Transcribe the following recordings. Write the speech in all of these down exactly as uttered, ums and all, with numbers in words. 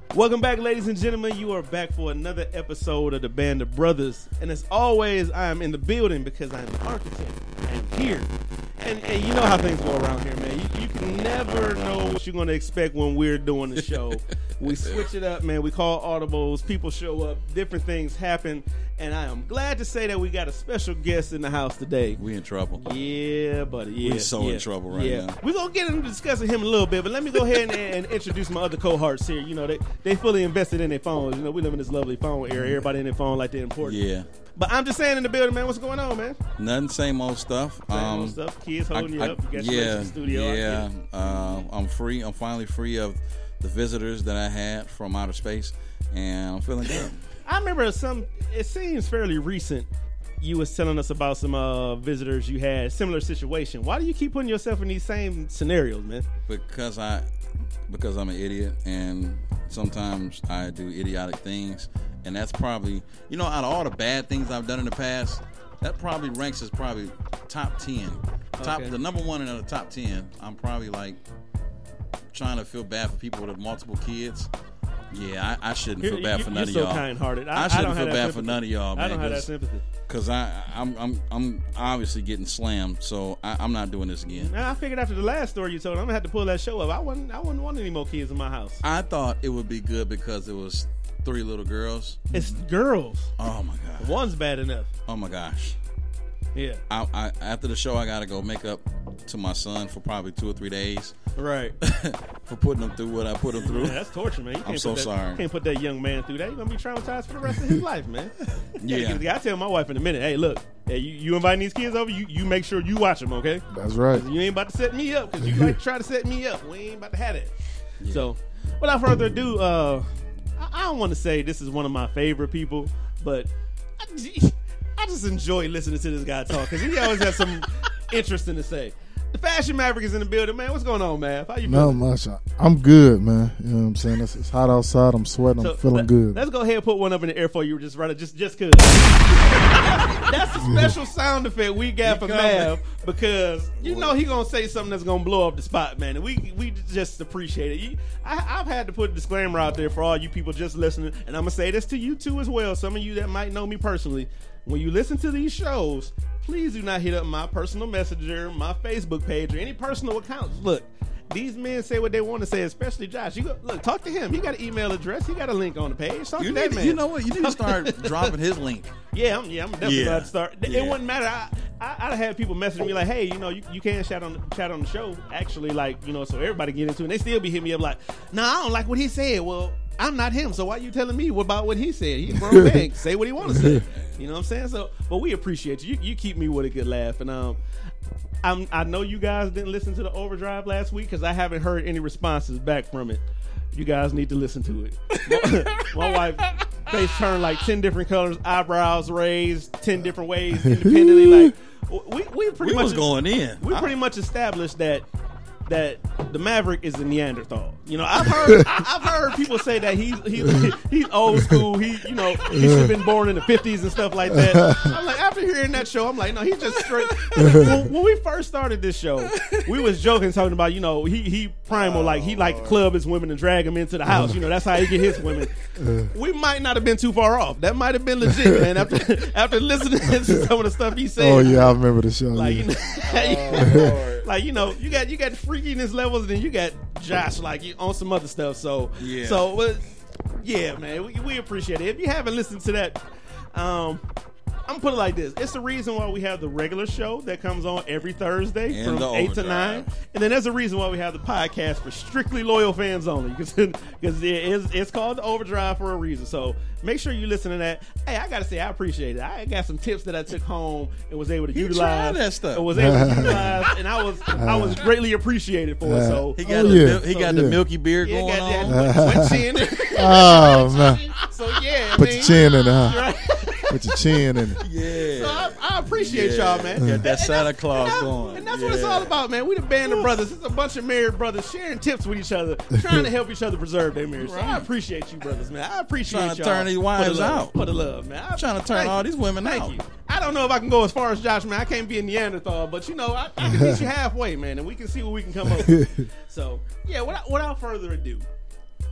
Welcome back, ladies and gentlemen. You are back for another episode of the Band of Brothers. And as always, I am in the building because I'm an architect. I am here. And, and you know how things go around here, man. You, you can never know what you're going to expect when we're doing the show. We switch it up, man. We call audibles. People show up. Different things happen. And I am glad to say that we got a special guest in the house today. We in trouble. Yeah, buddy. Yeah, we so yeah, in trouble right yeah. now. We're going to get into discussing him a little bit, but let me go ahead and, and introduce my other cohorts here. You know, they, they fully invested in their phones. You know, we live in this lovely phone era. Everybody in their phone like they're important. Yeah. But I'm just saying in the building, man, what's going on, man? Nothing, same old stuff. Same um, old stuff. Kids holding I, you up. You got yeah, your yeah, in the studio. Yeah. Uh, I'm free. I'm finally free of the visitors that I had from outer space, and I'm feeling good. I remember some, it seems fairly recent, you was telling us about some uh, visitors you had, similar situation. Why do you keep putting yourself in these same scenarios, man? Because I, because I'm an idiot, and sometimes I do idiotic things, and that's probably, you know, out of all the bad things I've done in the past, that probably ranks as probably top ten. Top, okay. The number one in the top ten, I'm probably like trying to feel bad for people with multiple kids. Yeah, I, I shouldn't feel bad you, for none you're of y'all. so kind-hearted. I, I shouldn't I don't feel bad sympathy. for none of y'all, man. I don't have that sympathy. Because I, I'm, I'm, I'm obviously getting slammed, so I, I'm not doing this again. Now, I figured after the last story you told, I'm gonna have to pull that show up. I wouldn't, I wouldn't want any more kids in my house. I thought it would be good because it was three little girls. It's girls. Oh my god. One's bad enough. Oh my gosh. Yeah. I, I after the show, I gotta go make up to my son for probably two or three days. Right. For putting him through what I put him through. Yeah, that's torture, man. You can't I'm so put that, sorry. You can't put that young man through that. You're gonna be traumatized for the rest of his life, man. Yeah. I tell my wife in a minute, hey, look, hey, you, you inviting these kids over, you, you make sure you watch them, okay? That's right. You ain't about to set me up because you like to try to set me up. We ain't about to have it. Yeah. So, without further ado, uh, I, I don't want to say this is one of my favorite people, but I, I just enjoy listening to this guy talk because he always has some interesting to say. The Fashion Maverick is in the building, man. What's going on, man? How you Not feeling? much. I'm good, man. You know what I'm saying? It's, it's hot outside. I'm sweating. So I'm feeling let, good. Let's go ahead and put one up in the air for you, just right, just just cause. That's a special sound effect we got for Mav because you know he gonna say something that's gonna blow up the spot, man. And we we just appreciate it. You, I, I've had to put a disclaimer out there for all you people just listening, and I'm gonna say this to you too as well. Some of you that might know me personally, when you listen to these shows, please do not hit up my personal messenger, my Facebook page, or any personal accounts. Look, these men say what they want to say, especially Josh. You go, look, talk to him. He got an email address. He got a link on the page. Talk You, to that need, man. you know what? You need to start dropping his link. Yeah, I'm, yeah, I'm definitely Yeah. about to start. It Yeah. wouldn't matter. I, I, I'd have people messaging me like, hey, you know, you, you can chat on the, chat on the show. Actually, like, you know, so everybody get into it. And they still be hitting me up like, nah, I don't like what he said. Well, I'm not him, so why you telling me about what he said? He's a grown man. Say what he want to say. You know what I'm saying? So, but we appreciate you. You, you keep me with a good laugh. And um, I'm, I know you guys didn't listen to the Overdrive last week because I haven't heard any responses back from it. You guys need to listen to it. My wife face turned like ten different colors, eyebrows raised ten different ways independently. Like we, we pretty We much was going in. We pretty much established that that the Maverick is a Neanderthal. You know, I've heard I, I've heard people say that he's he's he's old school. He you know he should have been born in the fifties and stuff like that. I'm like, after hearing that show, I'm like, no, he's just straight. When, when we first started this show, we was joking talking about you know he he primal like he like to club his women and drag them into the house. You know that's how he get his women. We might not have been too far off. That might have been legit, man. After after listening to some of the stuff he said. Oh yeah, I remember the show. Like, yeah. you know, like you know, you got you got freakiness levels, and then you got Josh like you on some other stuff. So Yeah. so uh, yeah, man, we, we appreciate it. If you haven't listened to that, um, I'm gonna put it like this: it's the reason why we have the regular show that comes on every Thursday And from the eight to Overdrive. nine, and then there's a reason why we have the podcast for strictly loyal fans only, because because it is it's called the Overdrive for a reason. So make sure you listen to that. Hey, I gotta say I appreciate it. I got some tips that I took home and was able to He utilize. tried that stuff. And was able to utilize, and I was I was greatly appreciated for it. So He got, Oh, the, yeah. mil- he Oh, got the yeah. milky beard yeah, going got on. that wet chin. Oh man, So yeah, I put mean, your chin in it, huh? right? Put your chin in it. So Yeah. I, I appreciate Yeah. y'all, man. Got that And- and Santa that's- Claus and that's- going. And that's what it's Yeah. all about, man. We the band of brothers. It's a bunch of married brothers sharing tips with each other, trying to help each other preserve their marriage. So I Right. appreciate you, brothers, man. I appreciate Trying to y'all turn these for the wives love, out. for the love, man. I, Trying to turn thank all you. these women Thank out. you. I don't know if I can go as far as Josh, man. I can't be a Neanderthal, but you know, I, I can meet you halfway, man, and we can see what we can come up with. So, yeah, without, without further ado,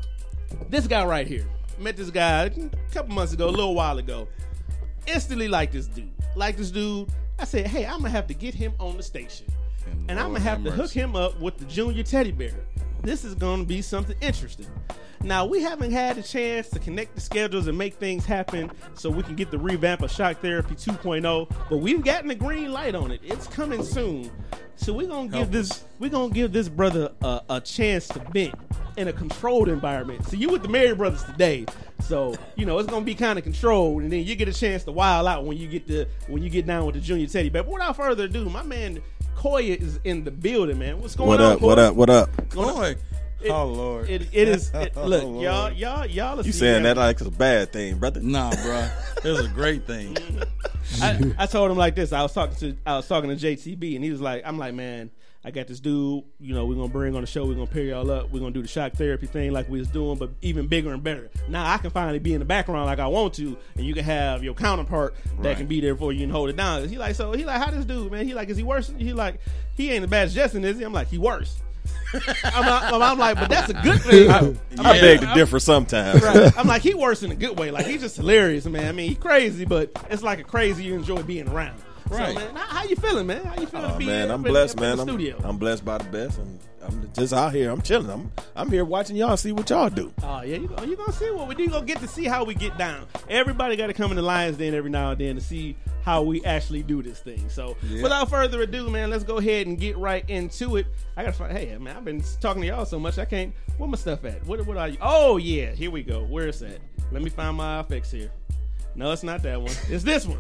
This guy right here. Met this guy a couple months ago, a little while ago. Instantly like this dude. Like this dude. I said, hey, I'm going to have to get him on the station. And, and I'm going to have to hook him up with the Junior Teddy Bear. This is going to be something interesting. Now, we haven't had a chance to connect the schedules and make things happen so we can get the revamp of Shock Therapy two point oh, but we've gotten the green light on it. It's coming soon. So we're going to give this we're going to give this brother a, a chance to vent in a controlled environment. So you with the Married Brothers today. So, you know, it's going to be kind of controlled, and then you get a chance to wild out when you get to when you get down with the Junior Teddy Bear. But without further ado, my man Koya is in the building, man. What's going what on, up, Koya? What up? What up? Koya. It, oh Lord! It, it is. It, look, oh, y'all, y'all, y'all. You saying that like it's a bad thing, brother? Nah, bro. It's a great thing. I, I told him like this. I was talking to I was talking to J T B, and he was like, "I'm like, man, I got this dude. You know, we're gonna bring on the show. We're gonna pair y'all up. We're gonna do the Shock Therapy thing like we was doing, but even bigger and better. Now I can finally be in the background like I want to, and you can have your counterpart that Right. can be there for you and hold it down." He like, so he like, how this dude, man? He like, is he worse? He like, he ain't as bad as Justin, is he? I'm like, he worse. I'm, not, I'm like, but that's a good thing. I, I Yeah. beg to differ sometimes. Right. I'm like, he worse in a good way. Like, he's just hilarious, man. I mean, he's crazy, but it's like a crazy you enjoy being around. Right. So, man, how, how you feeling, man? How you feeling? Oh, to be man, here I'm in- blessed, in man. The I'm, studio. I'm blessed by the best, and I'm just out here. I'm chilling. I'm I'm here watching y'all see what y'all do. Oh yeah, you you gonna see what we do. You gonna get to see how we get down. Everybody got to come in the Lions Den every now and then to see how we actually do this thing. So Yeah. without further ado, man, let's go ahead and get right into it. I gotta find. Hey, man, I've been talking to y'all so much I can't. Where my stuff at? What what are you? Oh yeah, here we go. Where is that? Let me find my effects here. No, it's not that one. It's this one.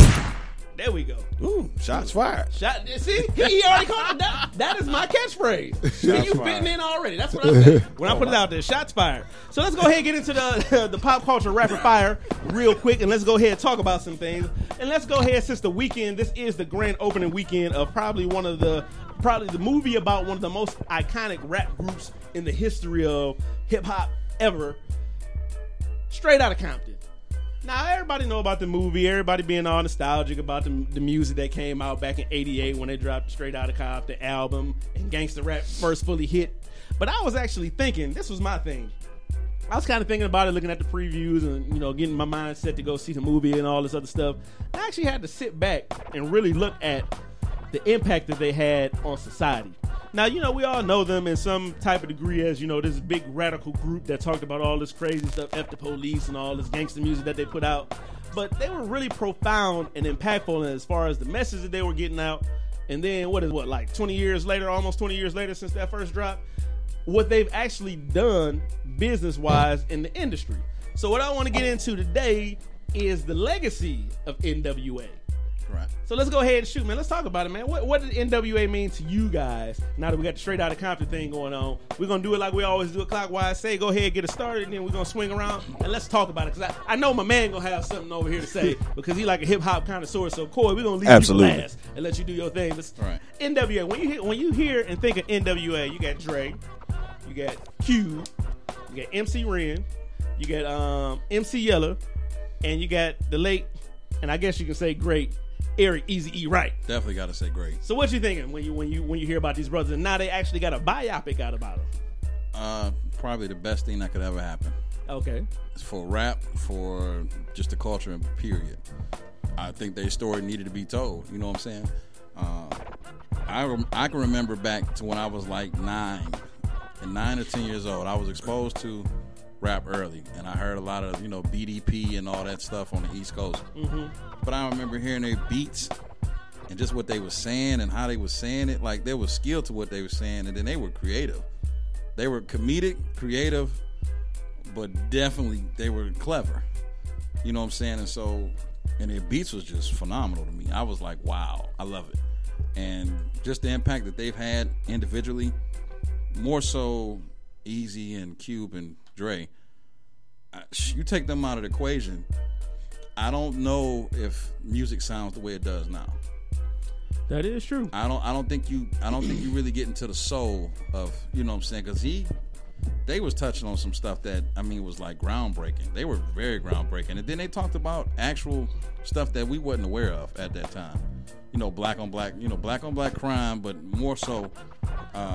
There we go. Ooh, shots fired. Shot. See, he already called it. That, that is my catchphrase. See, you fired. fitting in already. That's what I said when I put it out there. Shots fired. So let's go ahead and get into the the pop culture rapid fire real quick, and let's go ahead and talk about some things. And let's go ahead, since the weekend, this is the grand opening weekend of probably one of the probably the movie about one of the most iconic rap groups in the history of hip hop ever. Straight Outta Compton. Now, everybody know about the movie. Everybody being all nostalgic about the, the music that came out back in eighty-eight when they dropped Straight Outta Compton album and Gangsta Rap first fully hit. But I was actually thinking, this was my thing. I was kind of thinking about it, looking at the previews and, you know, getting my mind set to go see the movie and all this other stuff. I actually had to sit back and really look at the impact that they had on society. Now, you know, we all know them in some type of degree as, you know, this big radical group that talked about all this crazy stuff, F the police and all this gangster music that they put out. But they were really profound and impactful as far as the message that they were getting out. And then, what is what, like twenty years later, almost twenty years later since that first drop, what they've actually done business-wise in the industry. So what I want to get into today is the legacy of N W A. Right. So let's go ahead and shoot, man. Let's talk about it, man. What, what did N W A mean to you guys now that we got the Straight Outta Compton thing going on? We're going to do it like we always do it clockwise. Say, go ahead, get it started, and then we're going to swing around, and let's talk about it. Because I, I know my man going to have something over here to say because he like a hip-hop connoisseur. So, Corey, we're going to leave Absolutely. you last and let you do your thing. But Right. N W A, when you, hear, when you hear and think of N W A, you got Dre, you got Q, you got M C Ren, you got um, M C Yella, and you got the late, and I guess you can say great, Eric Eazy-E Wright. Definitely got to say great. So what you thinking when you when you when you hear about these brothers and now they actually got a biopic out about them? Uh, probably the best thing that could ever happen. Okay. It's for rap, for just the culture, period. I think their story needed to be told. You know what I'm saying? Uh, I rem- I can remember back to when I was like nine, and nine or ten years old. I was exposed to rap early, and I heard a lot of you know B D P and all that stuff on the East Coast. Mm-hmm. But I remember hearing their beats and just what they were saying and how they were saying it. Like there was skill to what they were saying, and then they were creative. They were comedic, creative, but definitely they were clever. You know what I'm saying? And so, and their beats was just phenomenal to me. I was like, wow, I love it. And just the impact that they've had individually, more so Easy and Cube and Dre. I- You take them out of the equation, I don't know if music sounds the way it does now. That is true. I don't. I don't think you. I don't think you really get into the soul of. You know what I'm saying? Because he, they was touching on some stuff that I mean was like groundbreaking. They were very groundbreaking, and then they talked about actual stuff that we wasn't aware of at that time. You know, black on black. You know, black on black crime, but more so, uh,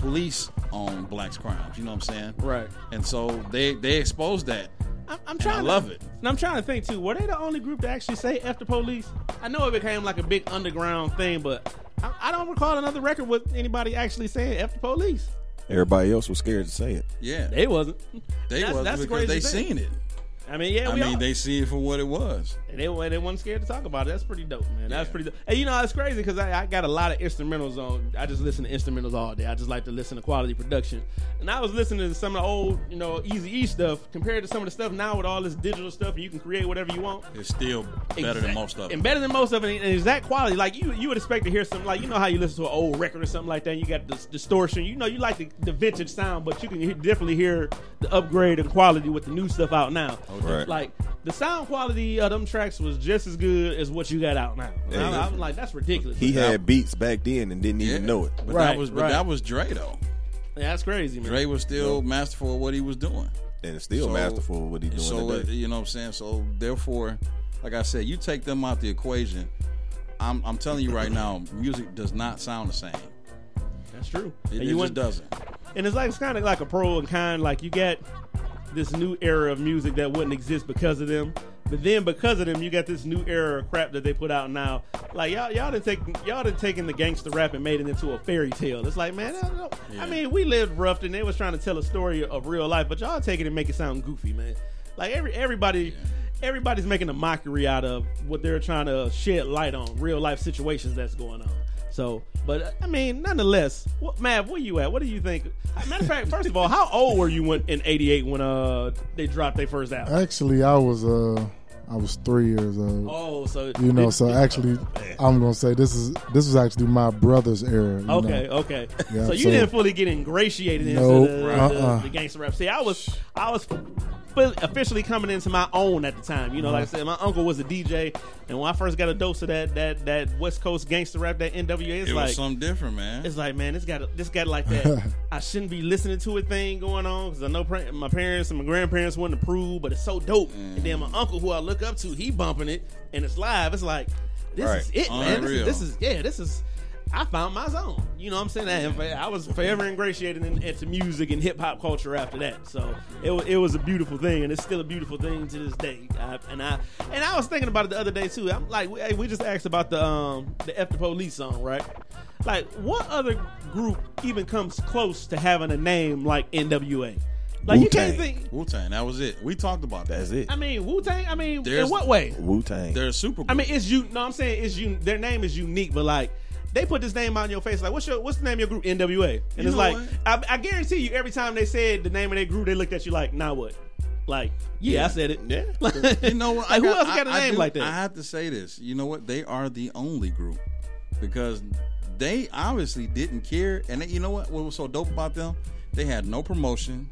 police on blacks' crimes. You know what I'm saying? Right. And so they they exposed that. I'm, I'm And trying. I to, love it. And I'm trying to think too. Were they the only group to actually say "F the police"? I know it became like a big underground thing, but I, I don't recall another record with anybody actually saying "F the police." Everybody else was scared to say it. Yeah, They wasn't. they that's- was that's the because they crazy thing. seen it. I mean, yeah, I we mean, all. they see it for what it was. And they, they weren't scared to talk about it. That's pretty dope, man. That's Yeah. pretty dope. And you know, it's crazy because I, I got a lot of instrumentals on. I just listen to instrumentals all day. I just like to listen to quality production. And I was listening to some of the old, you know, Easy E stuff compared to some of the stuff now with all this digital stuff and you can create whatever you want. It's still better than Exact- most of And them. better than most of it. And exact quality. Like, you you would expect to hear something, like, you know how you listen to an old record or something like that and you got this distortion. You know, you like the, the vintage sound, but you can hear, definitely hear the upgrade and quality with the new stuff out now. Right. Like, the sound quality of them tracks was just as good as what you got out now. And Yeah. I, I'm like, that's ridiculous. He had beats back then and didn't Yeah. even know it. But Right, that was but right. that was Dre though. Yeah, that's crazy, man. Dre was still masterful at what he was doing. And it's still So- masterful what he's doing So uh, today. you know what I'm saying. So therefore, like I said, you take them out the equation. I'm I'm telling you right now, music does not sound the same. That's true. It, And it you just went- doesn't. And it's like, it's kind of like a pro and con. Like, you got this new era of music that wouldn't exist because of them, but then because of them, you got this new era of crap that they put out now. Like, y'all, y'all done taken, y'all done taken the gangster rap and made it into a fairy tale. It's like, man, I, don't know. Yeah. I mean, we lived rough and they was trying to tell a story of real life, but y'all take it and make it sound goofy, man. Like, every everybody. Everybody's making a mockery out of what they're trying to shed light on, real life situations that's going on. So, but I mean, nonetheless, what, Mav, where you at? What do you think? Matter of fact, first of all, how old were you when, in eighty-eight when uh they dropped their first album? Actually, I was uh I was three years old. Oh, so You know, it- so actually, I'm gonna say this is this was actually my brother's era. You Okay, know? okay. Yeah, so you so- didn't fully get ingratiated into Nope, the, the, uh-uh. the gangster rap. See, I was, I was fully- officially coming into my own at the time. You know, like I said, my uncle was a D J, and when I first got a dose of that that that West Coast gangster rap, that N W A, it's It like was something different, man. it's like, man, this got a- this got like that. I shouldn't be listening to a thing going on because I know pra- my parents and my grandparents wouldn't approve, but it's so dope. And then my uncle, who I look up to, he bumping it and it's live. It's like, this Right. is it, man. This is, Unreal. this is yeah, this is. I found my zone. You know what I'm saying? And I was forever ingratiated in, into music and hip hop culture after that. So it, wa- it was a beautiful thing, and it's still a beautiful thing to this day. I, and I and I was thinking about it the other day too. I'm like, we, hey, we just asked about the um the F the Police song, right? Like, what other group even comes close to having a name like N W A? Like, you can't Wu-Tang. think. Wu Tang. That was it. We talked about that. That's it. I mean, Wu Tang. I mean, There's- in what way? Wu Tang. They're a super. I mean, it's you. No, I'm saying it's you. Their name is unique, but like they put this name out in your face. Like, what's your what's the name of your group? N W A. And You it's know like what? I, I guarantee you, every time they said the name of their group, they looked at you like, now what? Like, yeah, Yeah. I said it. Yeah. You know what? Like, I who else got a I- I name do- like that? I have to say this. You know what? They are the only group because they obviously didn't care. And they, you know what? What was so dope about them? They had no promotion,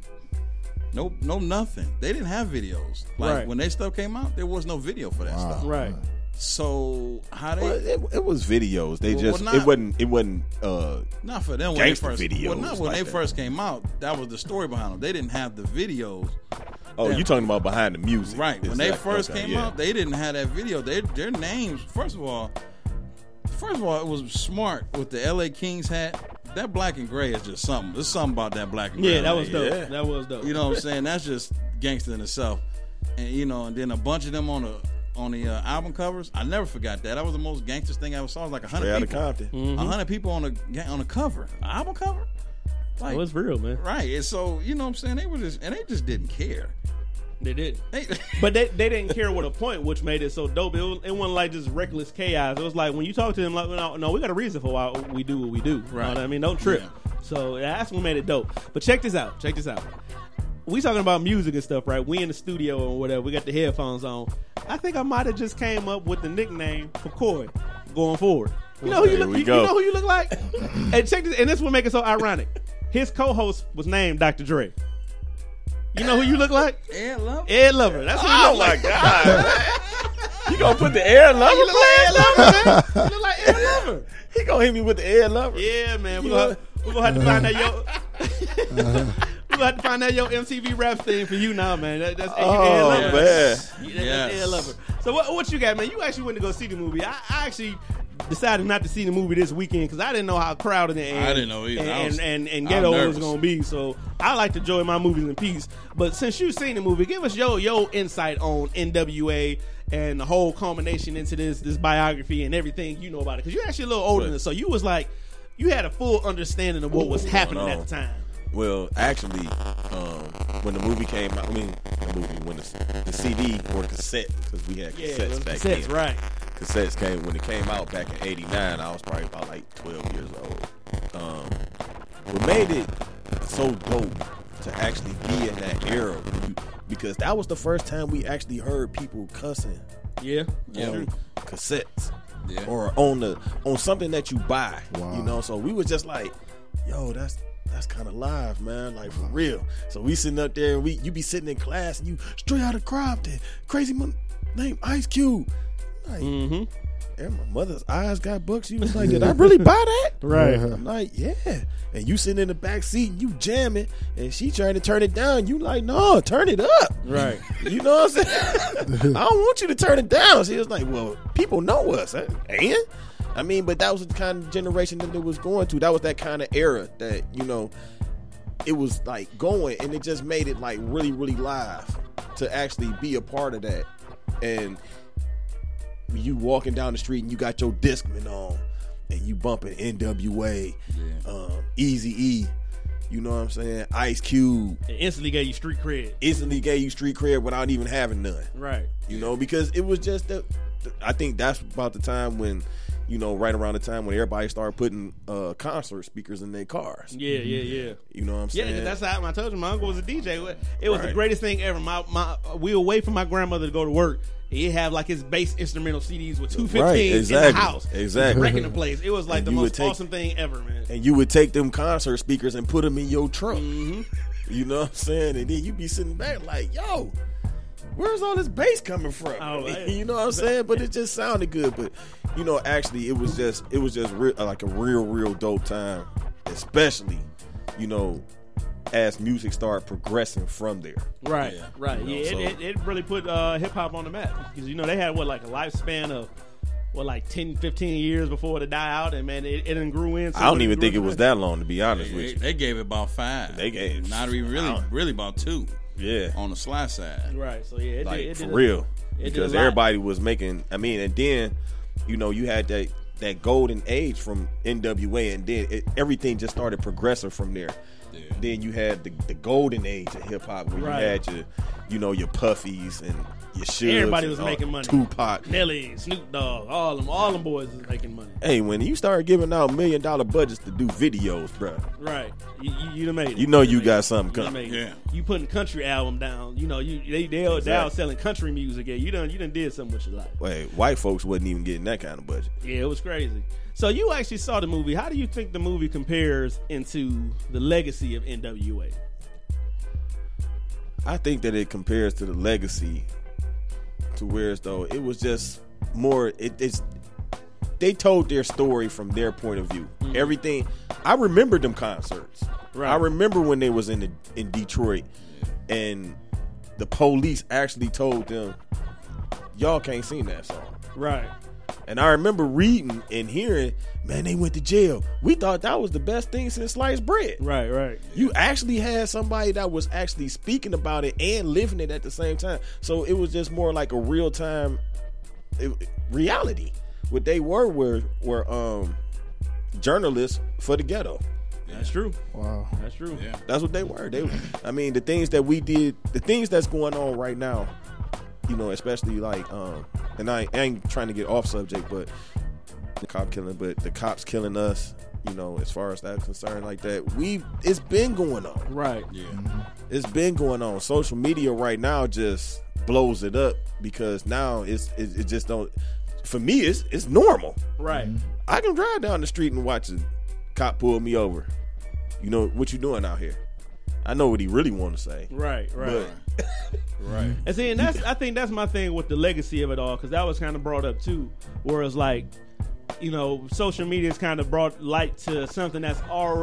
no, no nothing. They didn't have videos. Like Right. when their stuff came out, there was no video for that Wow. stuff. Right. So how they? Well, it, it was videos. They Well, just well, not- it wasn't it wasn't uh Not for them when they Gangster first. videos well, not when like they that. first came out. That was the story behind them. They didn't have the videos. oh Yeah. you talking about behind the music. Right. When It's they like, first okay, came yeah. out, they didn't have that video. They, their names, first of all, first of all, it was smart with the L A Kings hat. That black and gray is just something. There's something about that black and gray. Yeah, that was dope. Yeah. That was dope. You know what I'm saying? That's just gangster in itself. And you know, and then a bunch of them on the on the uh, album covers. I never forgot that. That was the most gangster thing I ever saw. It was like a Straight hundred out of people. Compton. A Mm-hmm. hundred people on a on a cover, an album cover. Like, it was real, man. right. And so you know what I'm saying? They were just and they just didn't care. They did. They, But they, they didn't care with a point, which made it so dope. It, was, it wasn't like just reckless chaos. It was like when you talk to them, like, no, no we got a reason for why we do what we do. You know Right. what I mean? Don't trip. Yeah. So that's what made it dope. But check this out. Check this out. We talking about music and stuff, right? We in the studio or whatever. We got the headphones on. I think I might have just came up with the nickname for Coy going forward. You know who you There look. we You, go. you know who you look like. And check this. And this will make it so ironic. His co-host was named Doctor Dre. You know who you look like? Ed Lover. Ed Lover. That's what you Oh look my like. God. You gonna put the air lover You look like Ed flag? Lover, man. You look like Ed Lover. He gonna hit me with the air lover. Yeah, man. We're You gonna, know- we gonna have to find out your We're gonna have to find out your M T V rap thing for you now, man. That, that's Oh, Ed Lover. man. Yeah, that's Yes. Ed Lover. So what what you got, man? You actually went to go see the movie. I, I actually decided not to see the movie this weekend because I didn't know how crowded and I didn't know either. and, I was- and, and, and I was ghetto it was nervous. going to be. So I like to enjoy my movies in peace. But since you've seen the movie, give us your your insight on N W A and the whole culmination into this this biography and everything you know about it. Because you're actually a little older than us, so you was like you had a full understanding of what was happening on? at the time. Well, actually, um, when the movie came out, I mean, the movie, when the, the C D or cassette, because we had Yeah, cassettes it was back cassettes, then. right? Cassettes came, when it came out back in eighty-nine, I was probably about like twelve years old. Um, what made it so dope to actually be in that era, because that was the first time we actually heard people cussing Yeah, Yeah. on cassettes. Yeah. Or on the on something that you buy. Wow. You know, so we was just like, yo, that's that's kind of live, man, like for real. So we sitting up there and we you be sitting in class and you straight out of Compton, crazy mon- name Ice Cube. Like, Mm-hmm. and my mother's eyes got books. She was like, did I really buy that? Right. I'm like, yeah. And you sitting in the back seat and you jamming and she trying to turn it down. You like, no, turn it up. Right. You know what I'm saying? I don't want you to turn it down. She was like, well, people know us. And I mean, but that was the kind of generation that it was going to. That was that kind of era that, you know, it was like going, and it just made it like really, really live to actually be a part of that. And you walking down the street and you got your Discman on and you bumping N W A, Yeah. um, Eazy-E, you know what I'm saying? Ice Cube. It instantly gave you street cred. Instantly gave you street cred without even having none. Right. You know, because it was just that. I think that's about the time when, you know, right around the time when everybody started putting uh, concert speakers in their cars. Yeah, yeah, yeah. You know what I'm Yeah, saying? 'cause that's how I told you my uncle was a D J. It was the Right. greatest thing ever. My my we were away from my grandmother to go to work. He'd have like his bass instrumental C Ds with two fifteens Right, in the exactly, house. exactly. Wrecking the place. It was like And the you would most take- awesome thing ever, man. and you would take them concert speakers and put them in your truck. Mm-hmm. You know what I'm saying? And then you be sitting back like, yo, where's all this bass coming from? Oh, man. You know what I'm saying? But it just sounded good. But you know, actually, it was just it was just re- like a real, real dope time, especially, you know, as music started progressing from there. Right, Yeah. right. You know, yeah, so- it, it, it really put uh, hip hop on the map because you know they had what like a lifespan of what like ten, fifteen years before it die out, and man, it, it done grew in. I don't even think it was that long, to be honest They, with you. they gave it about five. They gave- not even really, I don't- really really about two Yeah. on the sly side. Right. So yeah, it Like did, it for did a- real, it did because a lot. everybody was making. I mean, and then you know you had that that golden age from N W A, and then it, everything just started progressing from there. Yeah. Then you had the, the golden age of hip hop, where Right. you had your, you know, your Puffies and your Suges. Everybody and was all- making money. Tupac. Nelly, Snoop Dogg, all them, all them boys was making money. Hey, when you start giving out million dollar budgets to do videos, bro, Right. You, you, you done made it. you know you done got made something it. You done coming. made it. Yeah. You putting country album down. You know, you they they, they Exactly. out selling country music. Yeah, you done you done did something with your life. Wait, white folks wasn't even getting that kind of budget. Yeah, it was crazy. So you actually saw the movie. How do you think the movie compares into the legacy of N W A? I think that it compares to the legacy to where as though it was just more it, it's they told their story from their point of view. Mm-hmm. Everything I remember them concerts. Right. I remember when they was in the, in Detroit and the police actually told them y'all can't sing that song. Right. And I remember reading and hearing, man, they went to jail. We thought that was the best thing since sliced bread. Right. Right. You actually had somebody that was actually speaking about it and living it at the same time. So it was just more like a real time reality. What they were were were um, journalists for the ghetto. That's true. Wow. That's true. Yeah. That's what they were. They, I mean, the things that we did, the things that's going on right now, you know, especially like, um, and I, I ain't trying to get off subject, but the cop killing, but the cops killing us, you know, as far as that's concerned, like that, we, it's been going on. Right. Yeah. It's been going on. Social media right now just blows it up because now it's, it, it just don't, for me, it's, it's normal. Right. I can drive down the street and watch a cop pull me over. You know, what you doing out here? I know what he really want to say. Right. Right. But Right. And see, and that's I think that's my thing with the legacy of it all, because that was kind of brought up too. Whereas, like, you know, social media's kind of brought light to something that's already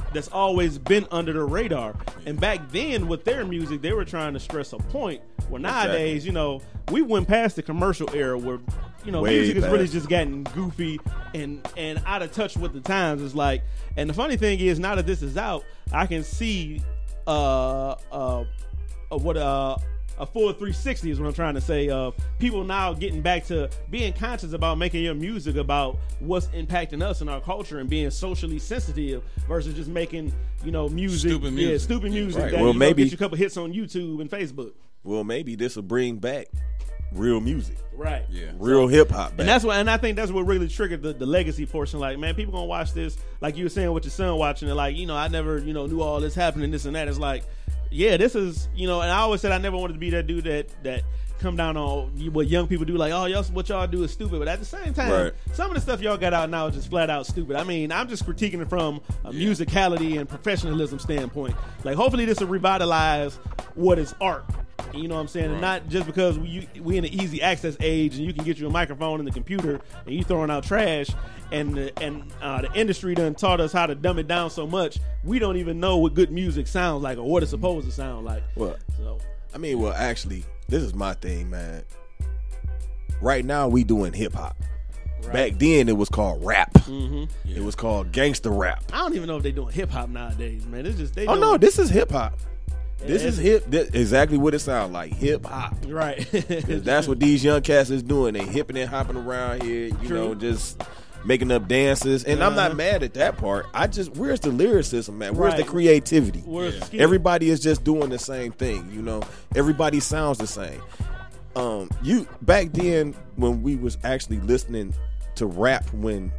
that's always been under the radar. And back then, with their music, they were trying to stress a point. Well, nowadays, you know, we went past the commercial era where, you know, Way music has really past. just gotten goofy and and out of touch with the times. It's like, and the funny thing is, now that this is out, I can see uh uh, uh what uh. a full three sixty is what I'm trying to say. Uh, people now getting back to being conscious about making your music about what's impacting us in our culture and being socially sensitive versus just making, you know, music, Stupid yeah, music. stupid music Right. that Well, you maybe- know, get you a couple hits on YouTube and Facebook. Well, maybe this will bring back real music, Right. Yeah. real hip hop. And that's what, and I think that's what really triggered the, the legacy portion. Like, man, people gonna watch this, like you were saying with your son watching it. Like, you know, I never, you know, knew all this happening, this and that. It's like, yeah, this is, you know. And I always said I never wanted to be that dude that that come down on what young people do. Like, oh, y'all, what y'all do is stupid. But at the same time, Right. some of the stuff y'all got out now is just flat out stupid. I mean, I'm just critiquing it from a Yeah. musicality and professionalism standpoint. Like, hopefully, this will revitalize what is art. You know what I'm saying? And not just because we we in an easy access age and you can get you a microphone and the computer and you throwing out trash and the, and uh, the industry done taught us how to dumb it down so much we don't even know what good music sounds like or what it's supposed to sound like. Well, So I mean, well, actually, this is my thing, man. Right now, we doing hip hop. Back then, it was called rap. Mm-hmm. It was called gangster rap. I don't even know if they doing hip hop nowadays, man. It's just they. Oh doing, no, this is hip hop. This Yeah, is hip. This, exactly what it sounds like, hip hop. right. 'Cause that's what these young cats is doing. They hipping and hopping around here, you True. know, just making up dances. And I'm not Uh-huh. mad at that part. I just, where's the lyricism, man? Where's the Right. creativity? Where's the Yeah. skill? Everybody is just doing the same thing, you know. Everybody sounds the same. Um, you back then when we was actually listening to rap, when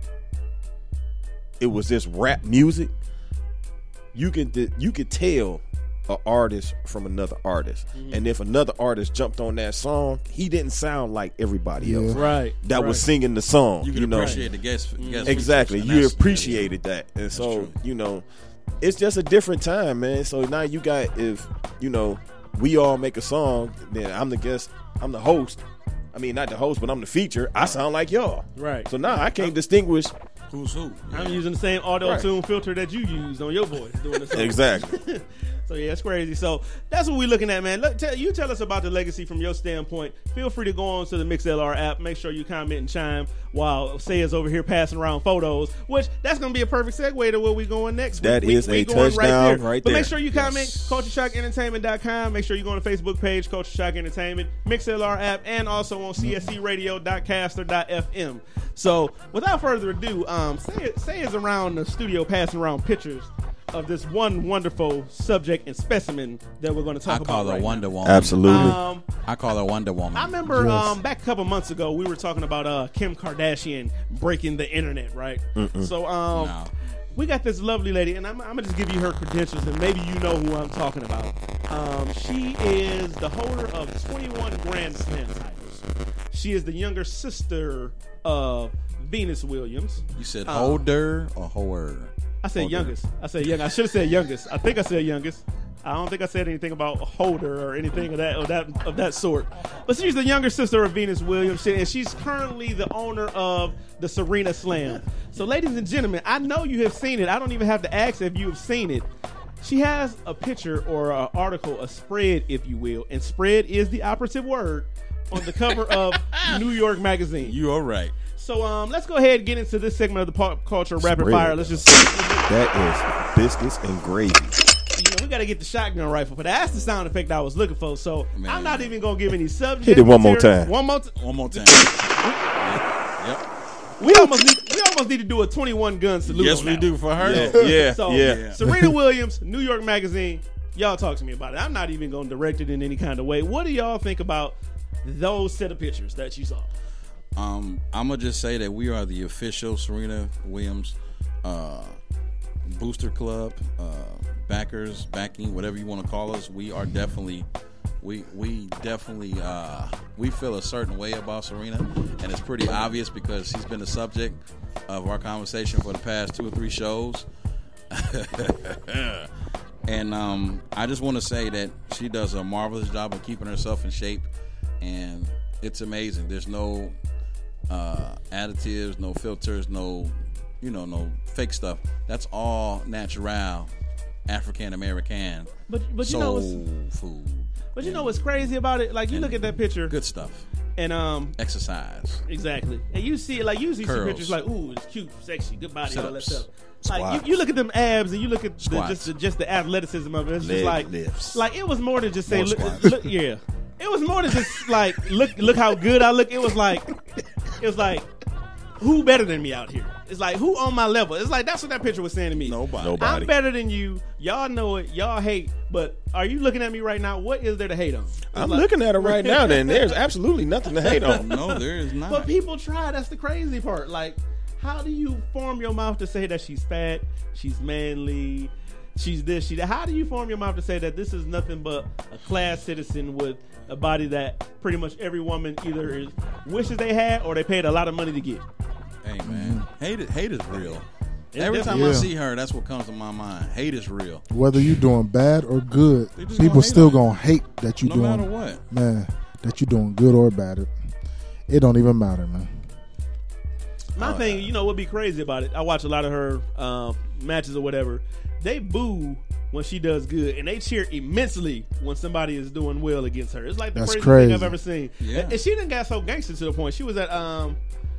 it was just rap music, you could you could tell an artist from another artist, Mm-hmm. and if another artist jumped on that song, he didn't sound like everybody else right. that right. was singing the song. You You, can know, appreciate the guest. guest exactly. features, and You that's- appreciated that, and so true. you know, it's just a different time, man. So now you got, if you know, we all make a song, then I'm the guest, I'm the host. I mean, not the host, but I'm the feature. I sound like y'all, Right. So now I can't distinguish. Who's who? I'm using the same auto tune filter that you used on your voice doing the song. Exactly. So yeah, it's crazy. So that's what we're looking at, man. Look, tell, you tell us about the legacy from your standpoint. Feel free to go on to the MixLR app. Make sure you comment and chime while Say is over here passing around photos. Which that's going to be a perfect segue to where we going next. That we, is we, we a going touchdown there. right But there. make sure you comment Yes. culture shock entertainment dot com. Make sure you go on the Facebook page Culture Shock Entertainment, MixLR app, and also on C S C radio dot caster dot f m. So without further ado, um, Say, Say is around the studio passing around pictures of this one wonderful subject and specimen that we're going to talk I about. call her right Wonder now. Woman. Absolutely. Um, I call her Wonder Woman. I remember Yes. um, back a couple months ago we were talking about uh, Kim Kardashian breaking the internet, right? So um, No. we got this lovely lady, and I'm, I'm gonna just give you her credentials, and maybe you know who I'm talking about. Um, she is the holder of twenty-one Grand Slam titles. She is the younger sister of Venus Williams. You said Uh, holder or whore? I said Holder. youngest. I said young. I should have said youngest. I think I said youngest. I don't think I said anything about holder or anything of that of that of that sort. But she's the younger sister of Venus Williams, and she's currently the owner of the Serena Slam. So, ladies and gentlemen, I know you have seen it. I don't even have to ask if you have seen it. She has a picture or an article, a spread, if you will, and spread is the operative word on the cover of New York Magazine. You are right. So, um, let's go ahead and get into this segment of the pop culture rapid Spread. fire. Let's just. That is biscuits and gravy. You know, we got to get the shotgun rifle, but that's the sound effect I was looking for. So Man. I'm not even gonna give any subject. Hit it one more material. time. One more. T- One more time. yep. yep. we almost need. We almost need to do a twenty-one gun salute. Yes, on we that do one. for her. Yeah, yeah, So yeah. Serena Williams, New York Magazine. Y'all talk to me about it. I'm not even gonna direct it in any kind of way. What do y'all think about those set of pictures that you saw? Um, I'm gonna just say that we are the official Serena Williams uh, booster club, uh, backers, backing, whatever you want to call us. We are definitely, we we definitely, uh, we feel a certain way about Serena, and it's pretty obvious because she's been the subject of our conversation for the past two or three shows. And um, I just want to say that she does a marvelous job of keeping herself in shape, and it's amazing. There's no uh, additives, no filters, no you know, no fake stuff. That's all natural, African American. But but you soul know what's food. but you know what's crazy about it? Like you And look at that picture, Good stuff. and um, Exercise. exactly, and you see it like you see some Curls. pictures like, ooh, it's cute, sexy, good body, all that Sit-ups. stuff. Like Squats. you, you look at them abs and you look at the, Squats. just the, just the athleticism of it. It's Leg just like lifts. like it was more than just say More look, squats. look yeah. It was more than just like look look how good I look. It was like it was like who better than me out here? It's like who on my level? It's like that's what that picture was saying to me. Nobody. Nobody. I'm better than you. Y'all know it. Y'all hate. But are you looking at me right now? What is there to hate on? It's I'm like- looking at her right now. Then there's absolutely nothing to hate on. No, there is not. But people try. That's the crazy part. Like, how do you form your mouth to say that she's fat, she's manly, she's this, she that? How do you form your mouth to say that this is nothing but a class citizen with a body that pretty much every woman either is wishes they had or they paid a lot of money to get? Hey man, hate it. Hate is real. It's Every time different. I Yeah. see her, that's what comes to my mind. Hate is real. Whether you doing bad or good, They just people gonna hate still on you. gonna hate that you No doing matter what. man, that you doing good or bad. It, it don't even matter, man. My thing, you know, what be crazy about it? I watch a lot of her um, matches or whatever. They boo when she does good, and they cheer immensely when somebody is doing well against her. It's like the That's craziest crazy. thing I've ever seen. Yeah. And, and she done got so gangster to the point. She was at um,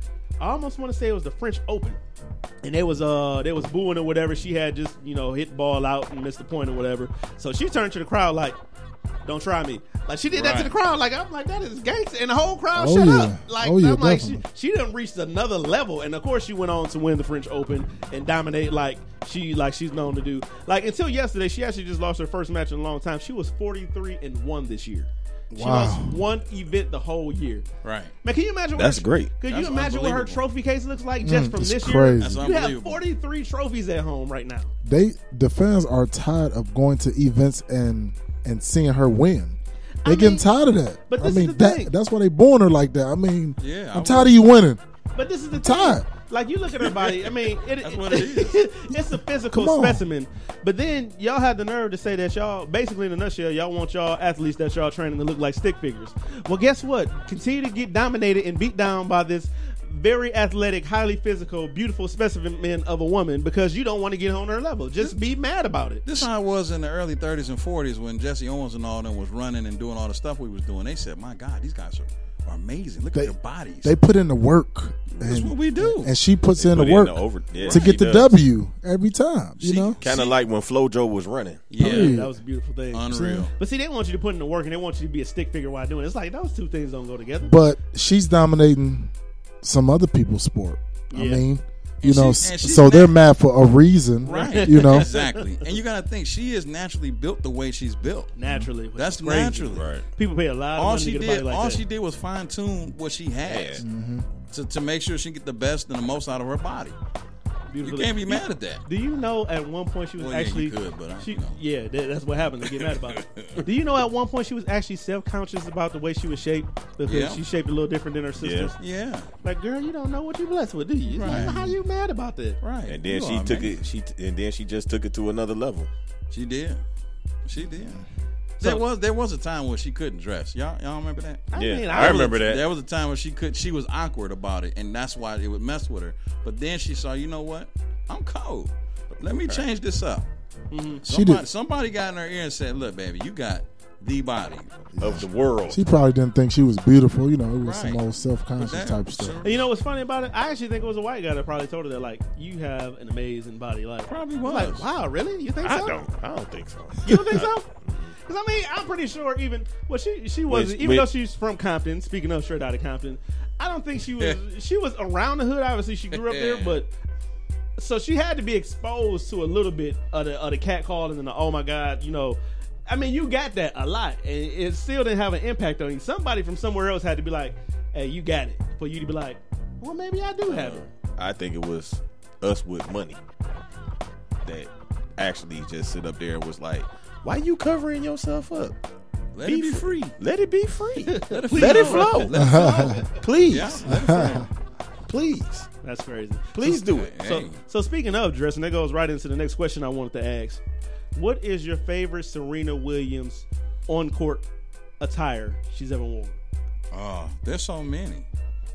I almost want to say it was the French Open, and they was uh they was booing or whatever. She had just you know hit ball out and missed the point or whatever. So she turned to the crowd like, "Don't try me." Like she did that to Right. the crowd. Like I'm like that is gangster, and the whole crowd Oh, shut yeah. up. Like Oh, yeah, I'm like she, definitely. she done reached another level, and of course she went on to win the French Open and dominate like she like she's known to do. Like until yesterday, she actually just lost her first match in a long time. She was forty-three and one this year. She Wow. lost one event the whole year. Right. Man, can you imagine? What That's her, great. Could That's you imagine what her unbelievable. trophy case looks like just Mm, from it's this crazy. year? That's You have unbelievable. forty-three trophies at home right now. They the fans are tired of going to events and and seeing her win. They I getting mean, tired of that. but I this is mean the that thing. that's why they born her like that. I mean, Yeah, I I'm tired would- of you winning. But this is the tired. thing. Like you look at her body. I mean, it, That's what it is. it's a physical Come on. specimen. But then y'all have the nerve to say that y'all, basically in a nutshell, y'all want y'all athletes that y'all training to look like stick figures. Well, guess what? Continue to get dominated and beat down by this very athletic, highly physical, beautiful specimen of a woman because you don't want to get on her level. Just be mad about it. This how it was in the early thirties and forties when Jesse Owens and all them was running and doing all the stuff we was doing. They said, "My God, these guys are, are amazing. Look They- at their bodies." They put in the work. That's and- what we do. And she puts They in the put in work the over- yeah, to she get the does. W every time. You She- know, Kind of like when FloJo was running. yeah, Yeah. That was a beautiful thing. unreal. But see, they want you to put in the work and they want you to be a stick figure while doing it. It's like those two things don't go together. but she's dominating some other people's sport. I Yeah. mean, you And know, she- and s- she's so they're nat- mad for a reason, Right. You know, Exactly. And you got to think she is naturally built the way she's built. Naturally. which That's is crazy. naturally. Right. People pay a lot of All money she to get a body did, like all that. she did was fine tune what she has Mm-hmm. to, to make sure she get the best and the most out of her body. You Beautiful. can't be mad at that. Do you know at one point she was Well, yeah, actually? you could, but I- she, you know. yeah, that, that's what happens. They get mad about it. Do you know at one point she was actually self conscious about the way she was shaped because Yeah. she shaped a little different than her sisters? Yeah, Like, girl, you don't know what you're blessed with, do you? It's like, Right. how you mad about that? right. And then You she are took amazing. it. She and then she just took it to another level. She did. She did. So- there was there was a time where she couldn't dress. Y'all y'all remember that? I Yeah, mean, I remember was- that. There was a time where she could she was awkward about it, and that's why it would mess with her. But then she saw, you know what? I'm cold. Let me change this up. Mm-hmm. She Somebody, did. somebody got in her ear and said, "Look, baby, you got the body." Of the world. she probably didn't think she was beautiful. You know, it was some Right. old self conscious But that- type stuff. And you know what's funny about it? I actually think it was a white guy that probably told her that, like, you have an amazing body. Like, Probably I'm was. Like, wow, really? You think I so? don't. I don't think so. You don't think so? Because I mean, I'm pretty sure even well, she she wasn't Wait, even wait. though she's from Compton. Speaking of straight out of Compton, I don't think she was she was around the hood. Obviously, she grew up there, but so she had to be exposed to a little bit of the of the catcalling and the oh my god, you know. I mean, you got that a lot, and it still didn't have an impact on you. Somebody from somewhere else had to be like, "Hey, you got it," for you to be like, "Well, maybe I do have it." I think it was us with money that actually just sit up there and was like, "Why you covering yourself up? Let it be free. Let it be free. Let it, Let it flow. Let it flow. Please, Yeah, let it flow. please, That's crazy. please do it." So, Hey. so speaking of dressing, that goes right into the next question I wanted to ask. What is your favorite Serena Williams on court attire she's ever worn? Oh, there's so many.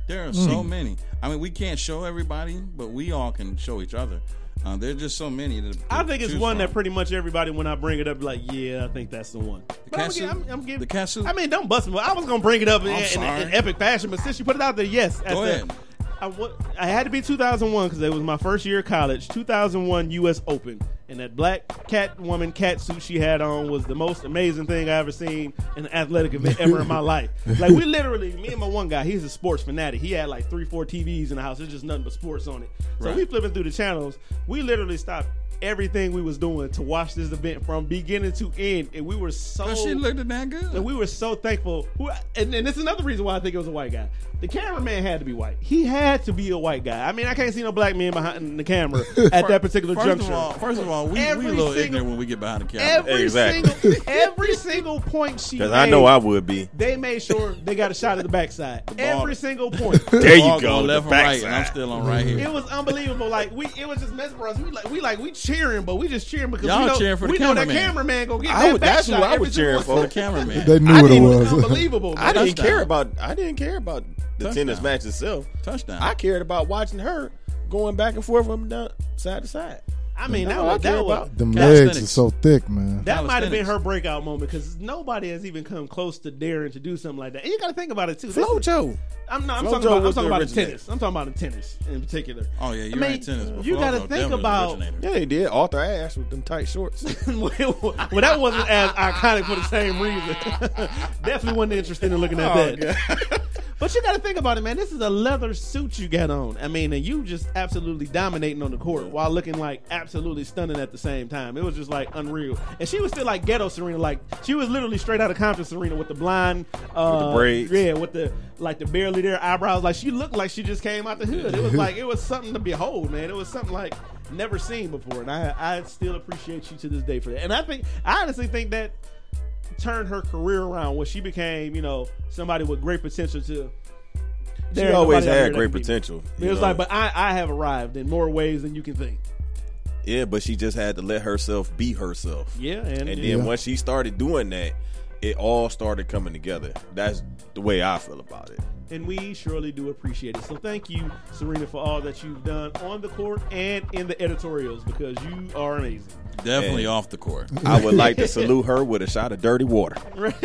There are so many. I mean, we can't show everybody, but we all can show each other. Uh, there's just so many. To, to I think it's choose one from. that pretty much everybody, when I bring it up, be like, yeah, I think that's the one. But I'm, cat gonna- I'm, suit? I'm giving, The cat suit? I mean, don't bust me. I was gonna bring it up in, I'm in, sorry. in epic fashion, but since you put it out there, yes. Go at ahead. The, I, wa- I had to be two thousand one because it was my first year of college. two thousand one U S Open, and that black cat woman cat suit she had on was the most amazing thing I ever seen in an athletic event ever in my life. Like, we literally, me and my one guy, he's a sports fanatic. He had like three, four T Vs in the house. There's just nothing but sports on it. So Right. we flipping through the channels. We literally stopped everything we was doing to watch this event from beginning to end, and we were so. But she looked that good. And we were so thankful. Who- And, and this is another reason why I think it was a white guy. The cameraman had to be white. He had to be a white guy. I mean, I can't see no black men behind the camera at that particular first juncture. Of all, first of all, we, we a Every little single- ignorant when we get behind the camera. every Exactly. single every single point she made, Because I know I would be. they made sure they got a shot of the backside. ball- Every single point. There you Ball go. going the left and right, backside. and I'm still on right here. It was unbelievable. Like we, it was just mesmerizing. We like, we like, we cheering, but we just cheering because Y'all we know, cheering for the we know that cameraman. cameraman gonna get I that would- that's back who shot I every was cheering single For the cameraman. They knew I what it didn't- It was was. unbelievable. I man. didn't Touchdown. care about. I didn't care about the Touchdown. tennis match itself. Touchdown. I cared about watching her going back and forth from down side to side. I mean, that That's all was I care that was about. Them Calisthenics. legs are so thick, man. that might have been Calisthenics. her breakout moment because nobody has even come close to daring to do something like that. And you got to think about it too. This is- Flojo. I'm not. I'm Flojo talking about. I'm was talking the about the originator. tennis. I'm talking about the tennis in particular. Oh yeah, you're I mean, right. Tennis. but you gotta Flojo think definitely was the about- originator. Yeah, they did. Arthur Ashe with them tight shorts. well, that wasn't as iconic for the same reason. Definitely wasn't interested in looking at Oh, that. But you got to think about it, man. This is a leather suit you got on. I mean, and you just absolutely dominating on the court while looking like absolutely stunning at the same time. It was just like unreal. And she was still like ghetto Serena. Like she was literally straight out of Compton Serena with the blind, uh, With the braids. yeah, with the like the barely there eyebrows. Like she looked like she just came out the hood. It was like it was something to behold, man. It was something like never seen before, and I I still appreciate you to this day for that. And I think I honestly think that turned her career around where she became, you know, somebody with great potential to. She there ain't always nobody out here had that great can beat me. potential. It you was know? like, but I, I have arrived in more ways than you can think. yeah, but she just had to let herself be herself. Yeah, and, And then Yeah. once she started doing that, it all started coming together. That's the way I feel about it. and we surely do appreciate it. So thank you, Serena, for all that you've done on the court and in the editorials because you are amazing. Definitely And- off the court. I would like to salute her with a shot of dirty water.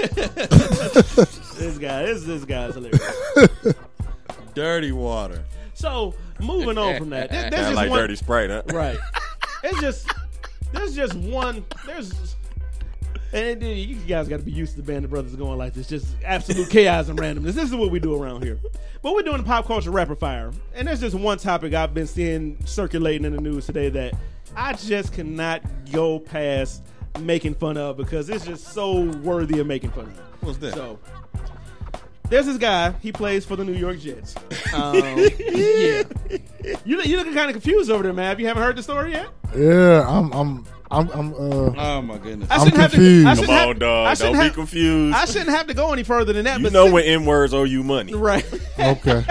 This guy, this this guy's hilarious. Dirty water. So moving on from that, there- there's Sound just like one, dirty Sprite, huh? right? It's just there's just one there's. And then you guys got to be used to the Band of Brothers going like this. Just absolute chaos and randomness. This is what we do around here. But we're doing the pop culture rapid fire. And there's just one topic I've been seeing circulating in the news today that I just cannot go past making fun of because it's just so worthy of making fun of. What's that? So, there's this guy. He plays for the New York Jets. Um, yeah. You, you looking kind of confused over there, man. Have you haven't heard the story yet? Yeah, I'm, I'm, I'm, I'm. Uh, Oh my goodness. I I'm shouldn't have to- confused. I Come shouldn't Come have- on, dog. I Don't shouldn't be have- confused. I shouldn't have to go any further than that. you but know since- when N words owe you money. Right. okay.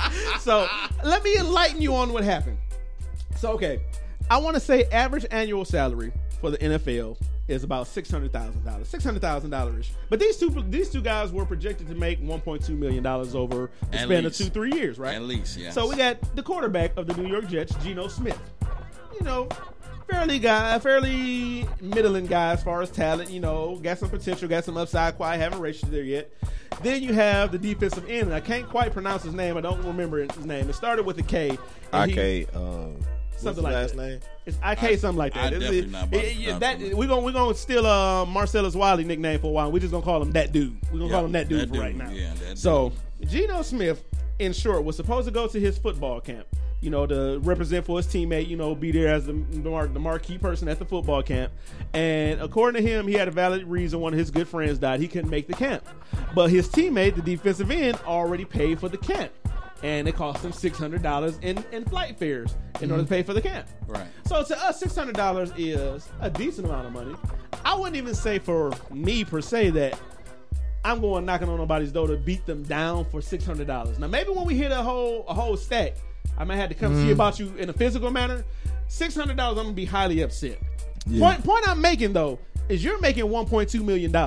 So let me enlighten you on what happened. So okay, I want to say average annual salary for the N F L is about six hundred thousand dollars, six hundred thousand dollars. But these two these two guys were projected to make one point two million dollars over the At span least. of two three years, right? At least, yeah. So we got the quarterback of the New York Jets, Geno Smith. You know, fairly guy, fairly middling guy as far as talent. You know, got some potential, got some upside. Quite haven't reached there yet. Then you have the defensive end, and I can't quite pronounce his name. I don't remember his name. It started with a K. and he- Okay, um, what's Something his like last that. name? It's I K something like I that. It's- definitely it- not about it- to it- pronounce that it. we're gonna we're gonna steal uh, Marcellus Wiley nickname for a while. We're just gonna call him that dude. We're gonna Yeah, call him that dude that for dude, right now. yeah, that so Geno Smith, in short, was supposed to go to his football camp. You know, to represent for his teammate. You know, be there as the the, mar- the marquee person at the football camp. And according to him, he had a valid reason. One of his good friends died. He couldn't make the camp, but his teammate, the defensive end, already paid for the camp. And it cost him six hundred dollars in, in flight fares in order to pay for the camp. Right. So to us, six hundred dollars is a decent amount of money. I wouldn't even say for me per se that I'm going knocking on nobody's door to beat them down for six hundred dollars. Now maybe when we hit a whole a whole stack, I might have to come see about you in a physical manner. six hundred dollars, I'm gonna be highly upset. Yeah. Point point I'm making though is you're making one point two million dollars.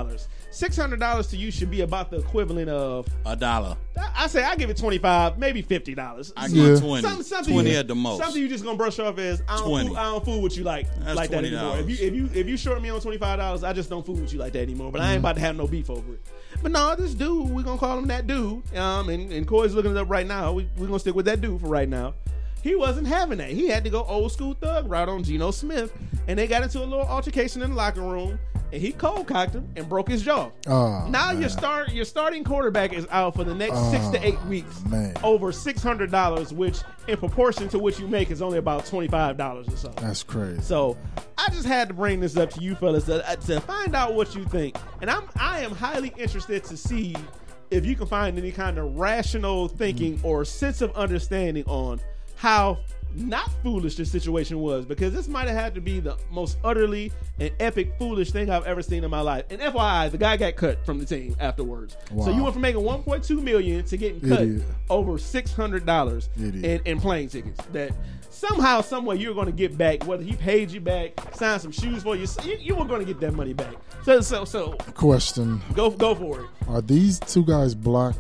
six hundred dollars to you should be about the equivalent of A dollar. I say I give it twenty five, maybe fifty dollars. I Yeah. give twenty. Something, something twenty you, at the most. Something you just gonna brush off as I don't twenty. fool, I don't fool with you like That's like that anymore. If twenty you if you if you short me on twenty five dollars, I just don't fool with you like that anymore. But I ain't about to have no beef over it. But no, this dude, we gonna call him that dude. Um, and, and Corey's looking it up right now. We we gonna stick with that dude for right now. He wasn't having that. He had to go old school thug route on Geno Smith, and they got into a little altercation in the locker room, and he cold cocked him and broke his jaw. Oh, now man. your start your starting quarterback is out for the next Oh, six to eight weeks. man. Over six hundred dollars, which in proportion to what you make is only about twenty five dollars or so. That's crazy. So I just had to bring this up to you fellas to, to find out what you think, and I'm I am highly interested to see if you can find any kind of rational thinking or sense of understanding on how not foolish this situation was, because this might have had to be the most utterly and epic foolish thing I've ever seen in my life. And F Y I, the guy got cut from the team afterwards. Wow. So you went from making one point two million to getting cut Idiot. over six hundred dollars in, Idiot. in plane tickets. That somehow, somewhere, you're going to get back. Whether he paid you back, signed some shoes for you, you, you were going to get that money back. So, so, so Question: go, go for it. Are these two guys black?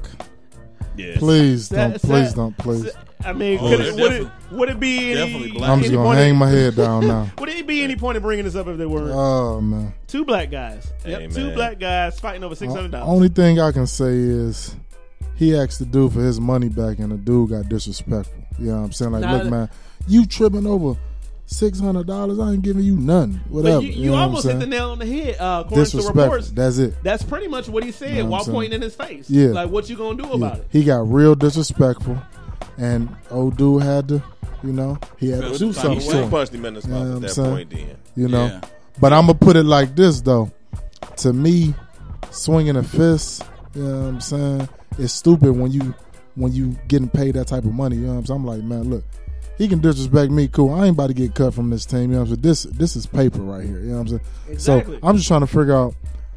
Yes. Please don't. That- please that- don't. Please. I mean, Oh, could they're it, would, it, definitely- would it be any? definitely black. I'm any just gonna point hang of- my head down now. Would it be any point in bringing this up if they weren't? Oh man. Two black guys. Hey, Yep, two man. black guys fighting over six hundred Uh, dollars. only thing I can say is he asked the dude for his money back, and the dude got disrespectful. You know what I'm saying? Like, Nah, look, that- man, you tripping over six hundred dollars? I ain't giving you nothing. Whatever. But you, you you know almost what hit I'm the saying? nail on the head. Uh, according to Disrespectful. reports, That's it. that's pretty much what he said Know what while I'm saying? pointing in his face. Yeah. Like, what you gonna do Yeah. about it? He got real disrespectful, and old dude had to, you know, he had Feel to some do type something of to way. He him. punched him in the You know mouth what at I'm that saying? point. Then You know, Yeah. but I'm gonna put it like this though. To me, swinging a fist, you know what I'm saying, is stupid when you when you getting paid that type of money. You know what I'm saying? I'm like, man, look, he can disrespect me, cool. I ain't about to get cut from this team. You know what I'm saying? This this is paper right here. You know what I'm saying? Exactly. So I'm just trying to figure out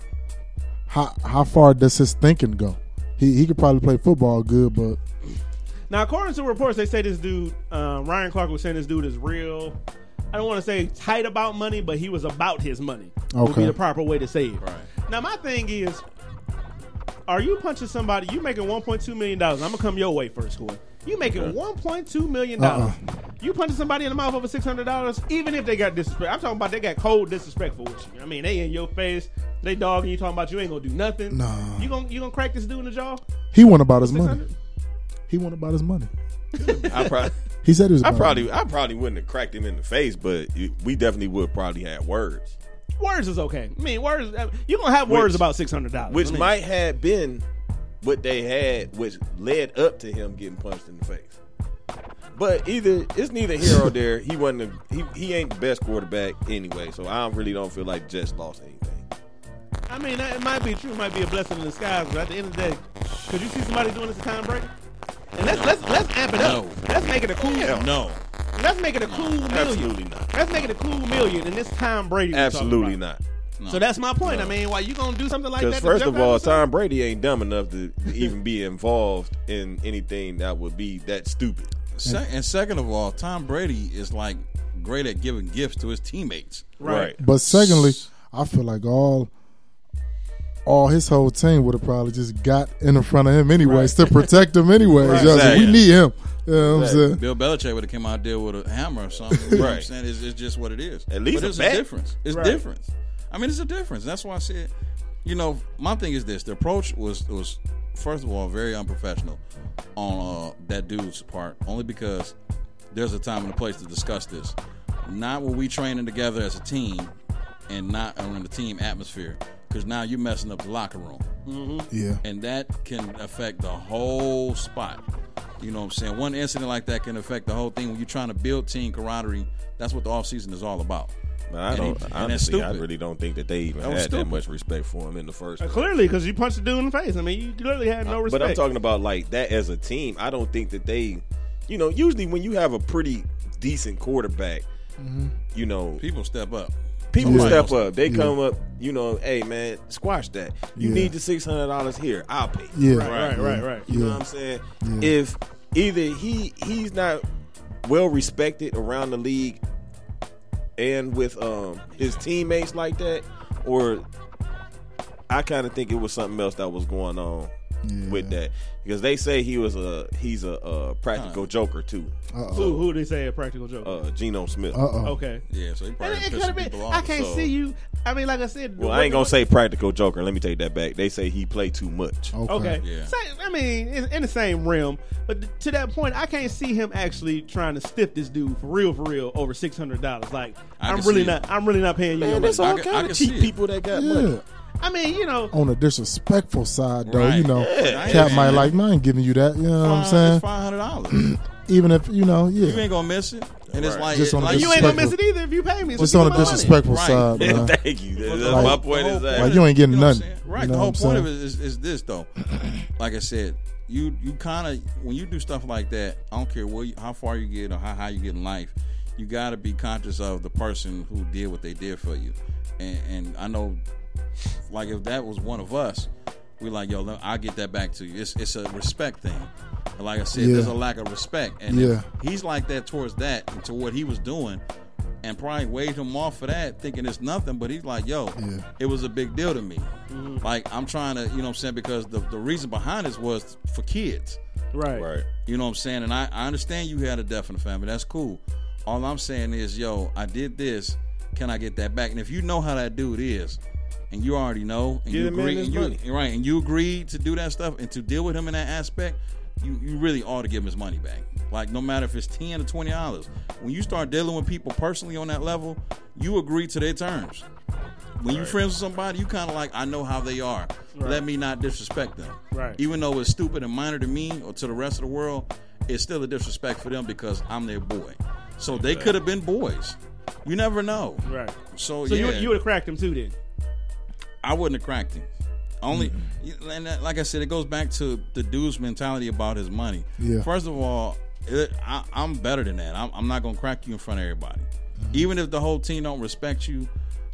how how far does his thinking go. He he could probably play football good, but Now, according to reports, they say this dude, uh, Ryan Clark was saying this dude is real. I don't want to say tight about money, but he was about his money. Would be Okay. the proper way to say it. Right. Now, my thing is, are you punching somebody? You making one point two million dollars? I'm gonna come your way first, Corey. You making Okay. one point two million dollars? Uh-uh. You punching somebody in the mouth over six hundred dollars, even if they got disrespect. I'm talking about they got cold disrespectful with you. I mean, they in your face, they dogging you, talking about you ain't gonna do nothing. Nah. You gonna you gonna crack this dude in the jaw? he went about his six money. hundred? He went about his money. I probably, He said he was. I about probably, I probably wouldn't have cracked him in the face, but it- we definitely would probably have words, Words is okay. I mean, words. You gonna have Which- words about six hundred dollars, which I mean, might have been what they had, which led up to him getting punched in the face. But either it's neither here or there. He wasn't. A, he he ain't the best quarterback anyway, so I don't, really don't feel like Jets lost anything. I mean, that- it might be true. It might be a blessing in disguise. But at the end of the day, could you see somebody doing this to Tom Brady? And let's let's let's amp it up. No. Let's make it a cool. No. Let's make it a cool million. Absolutely not. Let's make it a cool million. And this Tom Brady. we're talking Absolutely about. not. No. So that's my point. I mean, why you gonna do something like that? Because to first jump of out all, something? Tom Brady ain't dumb enough to even be involved in anything that would be that stupid. Se- and second of all, Tom Brady is like great at giving gifts to his teammates. Right. But secondly, I feel like all all his whole team would have probably just got in the front of him anyways to protect him anyways. Right. Yo, so Exactly. we need him. You know what I'm saying? Bill Belichick would have came out there with a hammer or something. You know what I'm Right. saying? It's, it's just what it is. At least but a it's bat. a difference. It's Right. difference. I mean, it's a difference. That's why I said, you know, my thing is this: the approach was was first of all very unprofessional on uh, that dude's part, only because there's a time and a place to discuss this. Not when we training together as a team, and not in the team atmosphere, because now you're messing up the locker room. Yeah. And that can affect the whole spot. You know what I'm saying? One incident like that can affect the whole thing. When you're trying to build team camaraderie, that's what the offseason is all about. But I And don't. he- and that's honestly, I stupid. really don't think that they even That had was that stupid. much respect for him in the first Uh, place. Clearly, because you punched the dude in the face. I mean, you clearly had no respect. But I'm talking about like that as a team. I don't think that they, you know, usually when you have a pretty decent quarterback, you know, People step up. people Yeah. step up. They Yeah. come up, you know, hey man, squash that. You Yeah. need the six hundred dollars here. I'll pay. Yeah. Right, right, right, right. You Yeah. know what I'm saying? Yeah. If either he he's not well respected around the league and with um his teammates like that, or I kind of think it was something else that was going on yeah. with that, because they say he was a he's a, a practical uh, joker too. Uh-oh. Who who they say a practical joker? Uh, Geno Smith. Uh-oh. Okay. Yeah, so he probably it, it been, people off. I can't so. see you. I mean, like I said. Well, I ain't gonna say practical joker. Let me take that back. They say he played too much. Okay. okay. Yeah. Same, I mean, in, in the same realm, but to that point, I can't see him actually trying to stiff this dude for real, for real, over six hundred dollars. Like, I I'm really not. It. I'm really not paying you. Man, no there's all money. kind of cheap people that got yeah. money. I mean, you know, on a disrespectful side, though, right. you know, yeah. Cap might like, man, I ain't giving you that. You know what I'm saying? Five hundred dollars. Even if you know, yeah, you ain't gonna miss it. And right. it's like, just on like you ain't gonna miss it either if you pay me. So just on a disrespectful right. side, man. Thank you. That's like, my point is that like you ain't getting you know nothing. Right. You know the whole point saying? of it is, is this though. Like I said, you you kind of when you do stuff like that, I don't care where you, how far you get or how high you get in life, you got to be conscious of the person who did what they did for you. And, and I know, like if that was one of us, we like, yo, I'll get that back to you. It's it's a respect thing. And like I said, yeah. there's a lack of respect, and yeah. he's like that towards that and to what he was doing, and probably waved him off for that, thinking it's nothing. But he's like, yo, yeah. it was a big deal to me. Mm-hmm. Like I'm trying to, you know what I'm saying, because the the reason behind this was for kids. Right. Right. You know what I'm saying? And I, I understand you had a death in the family. That's cool. All I'm saying is, yo, I did this. Can I get that back? And if you know how that dude is, and you already know, and Give you the man agree, his and you, money. right, and you agreed to do that stuff and to deal with him in that aspect, you, you really ought to give him his money back. Like no matter if it's ten or twenty dollars, when you start dealing with people personally on that level, you agree to their terms. When you Right. friends with somebody, you kind of like, I know how they are. Right. Let me not disrespect them. Right. Even though it's stupid and minor to me or to the rest of the world, it's still a disrespect for them because I'm their boy. So they could have been boys. You never know. Right. So, So yeah, you you would have cracked him too then. I wouldn't have cracked him. Only, Mm-hmm. and that, like I said, it goes back to the dude's mentality about his money. Yeah. First of all, it, I, I'm better than that. I'm, I'm not gonna crack you in front of everybody, even if the whole team don't respect you.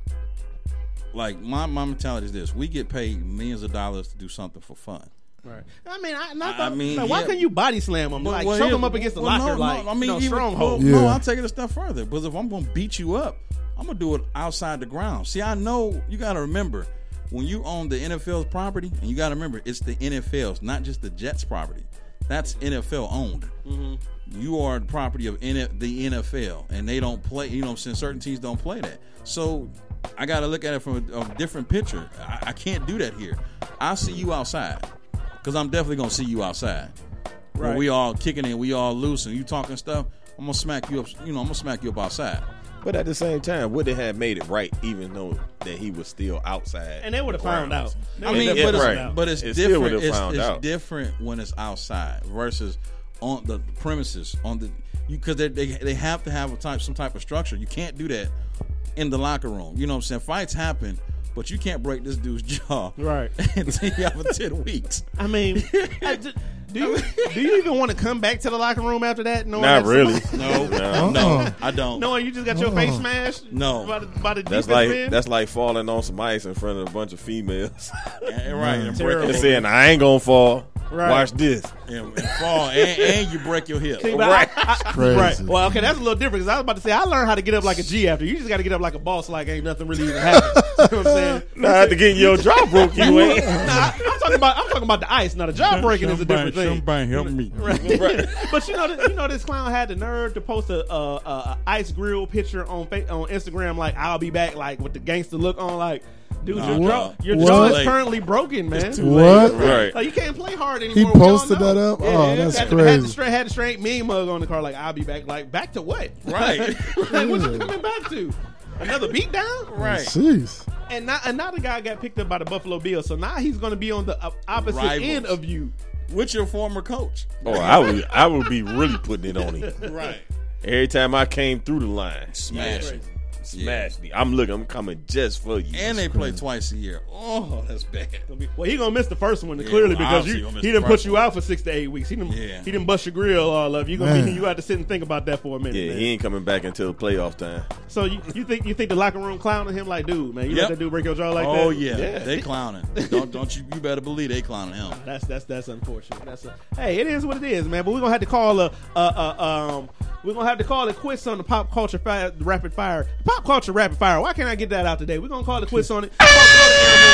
Like my my mentality is this: we get paid millions of dollars to do something for fun. Right. I mean, I, not I the, mean, like, why yeah. couldn't you body slam him? But- Like well, choke yeah, him up against the well, locker, no, like no, I mean, you know, even, stronghold. No, no, Yeah. I'll take it a step further. Because if I'm gonna beat you up, I'm gonna do it outside the ground. See, I know you got to remember when you own the N F L's property, and you got to remember it's the N F L's, not just the Jets' property. That's N F L owned. Mm-hmm. You are the property of N F- the N F L, and they don't play. You know, what I'm saying, certain teams don't play that. So I got to look at it from a, a different picture. I, I can't do that here. I'll see you outside. Because I'm definitely going to see you outside. Right. When we all kicking in, we all loose, and you talking stuff, I'm going to smack you up, you know, I'm going to smack you up outside. But at the same time, would they have made it right even though that he was still outside? And they would have found out. They I mean, would've but it's, right. but it's It still different. would've It's, found it's out. different when it's outside versus on the premises, on the you because they, they they have to have a type some type of structure. You can't do that in the locker room. You know what I'm saying? Fights happen, but you can't break this dude's jaw Right. until you have ten weeks. I mean, I ju- do you do you even want to come back to the locker room after that? Knowing Not that really. somebody- No, No. no, I don't. Knowing you just got your face smashed. No. By the, by the That's defense like man? that's like falling on some ice in front of a bunch of females Yeah, right, and break Terrible. your and saying, "I ain't gonna fall. Right. Watch this." and, and fall, and, and you break your hip. See, but Right. I- I- Crazy. right. Well, okay, that's a little different because I was about to say I learned how to get up like a G after. You just got to get up like a boss, like ain't nothing really even happened. You know what I'm saying? Nah, after getting your jaw broke, you ain't. Nah, I'm talking about I'm talking about the ice. Now the jaw breaking is a different thing. Somebody help me. Right. But you know, th- you know, this clown had the nerve to post a, a, a, a ice grill picture on fa- on Instagram, like "I'll be back," like with the gangster look on, like, dude, No, your jaw, no. your What? jaw Too is late. currently broken, man. too What? Right. Like you can't play hard He anymore. we all posted know. that up? Yeah, Oh, yeah. that's had, Had crazy. the straight, had the straight mean mug on the car, like "I'll be back." Like back to what? Right. Like, what you coming back to? Another beatdown? Right. Jeez. And now another guy got picked up by the Buffalo Bills, so now he's going to be on the uh, opposite Rivals. end of you. With your former coach. Oh, I would I would be really putting it on him. Right. Every time I came through the line, Smash it. smash me. I'm looking. I'm coming just for you. And they play twice a year. Oh, that's bad. Well, he gonna miss the first one Yeah, clearly well, because obviously you, gonna miss he the didn't put first you one. out for six to eight weeks. He didn't Yeah. he didn't bust your grill all up. You gonna Man. be, you got to sit and think about that for a minute. Yeah, man. he ain't coming back until playoff time. So you, you think you think the locker room clowning him like, dude, man, you Yep. let that dude break your jaw like that? Oh yeah. Yeah. They clowning. Don't don't you you better believe they clowning him. That's that's that's unfortunate. That's a, hey, it is what it is, man. But we're gonna have to call a, a, a um we're gonna have to call it quits on the pop culture fi- rapid fire. Pop culture rapid fire. Why can't I get that out today? We're gonna call it quits on it. Call, call the air horn.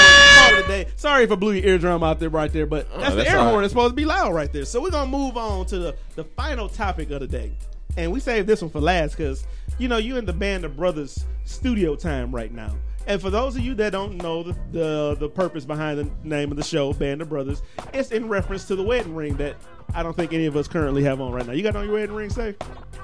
call it a day. Sorry if I blew your eardrum out there right there, but that's, Oh, the that's air all horn. right. It's supposed to be loud right there. So we're gonna move on to the, the final topic of the day, and we saved this one for last because you know you in the Band of Brothers studio time right now. And for those of you that don't know the, the the purpose behind the name of the show, Band of Brothers, it's in reference to the wedding ring that I don't think any of us currently have on right now. You got on your wedding ring, Safe?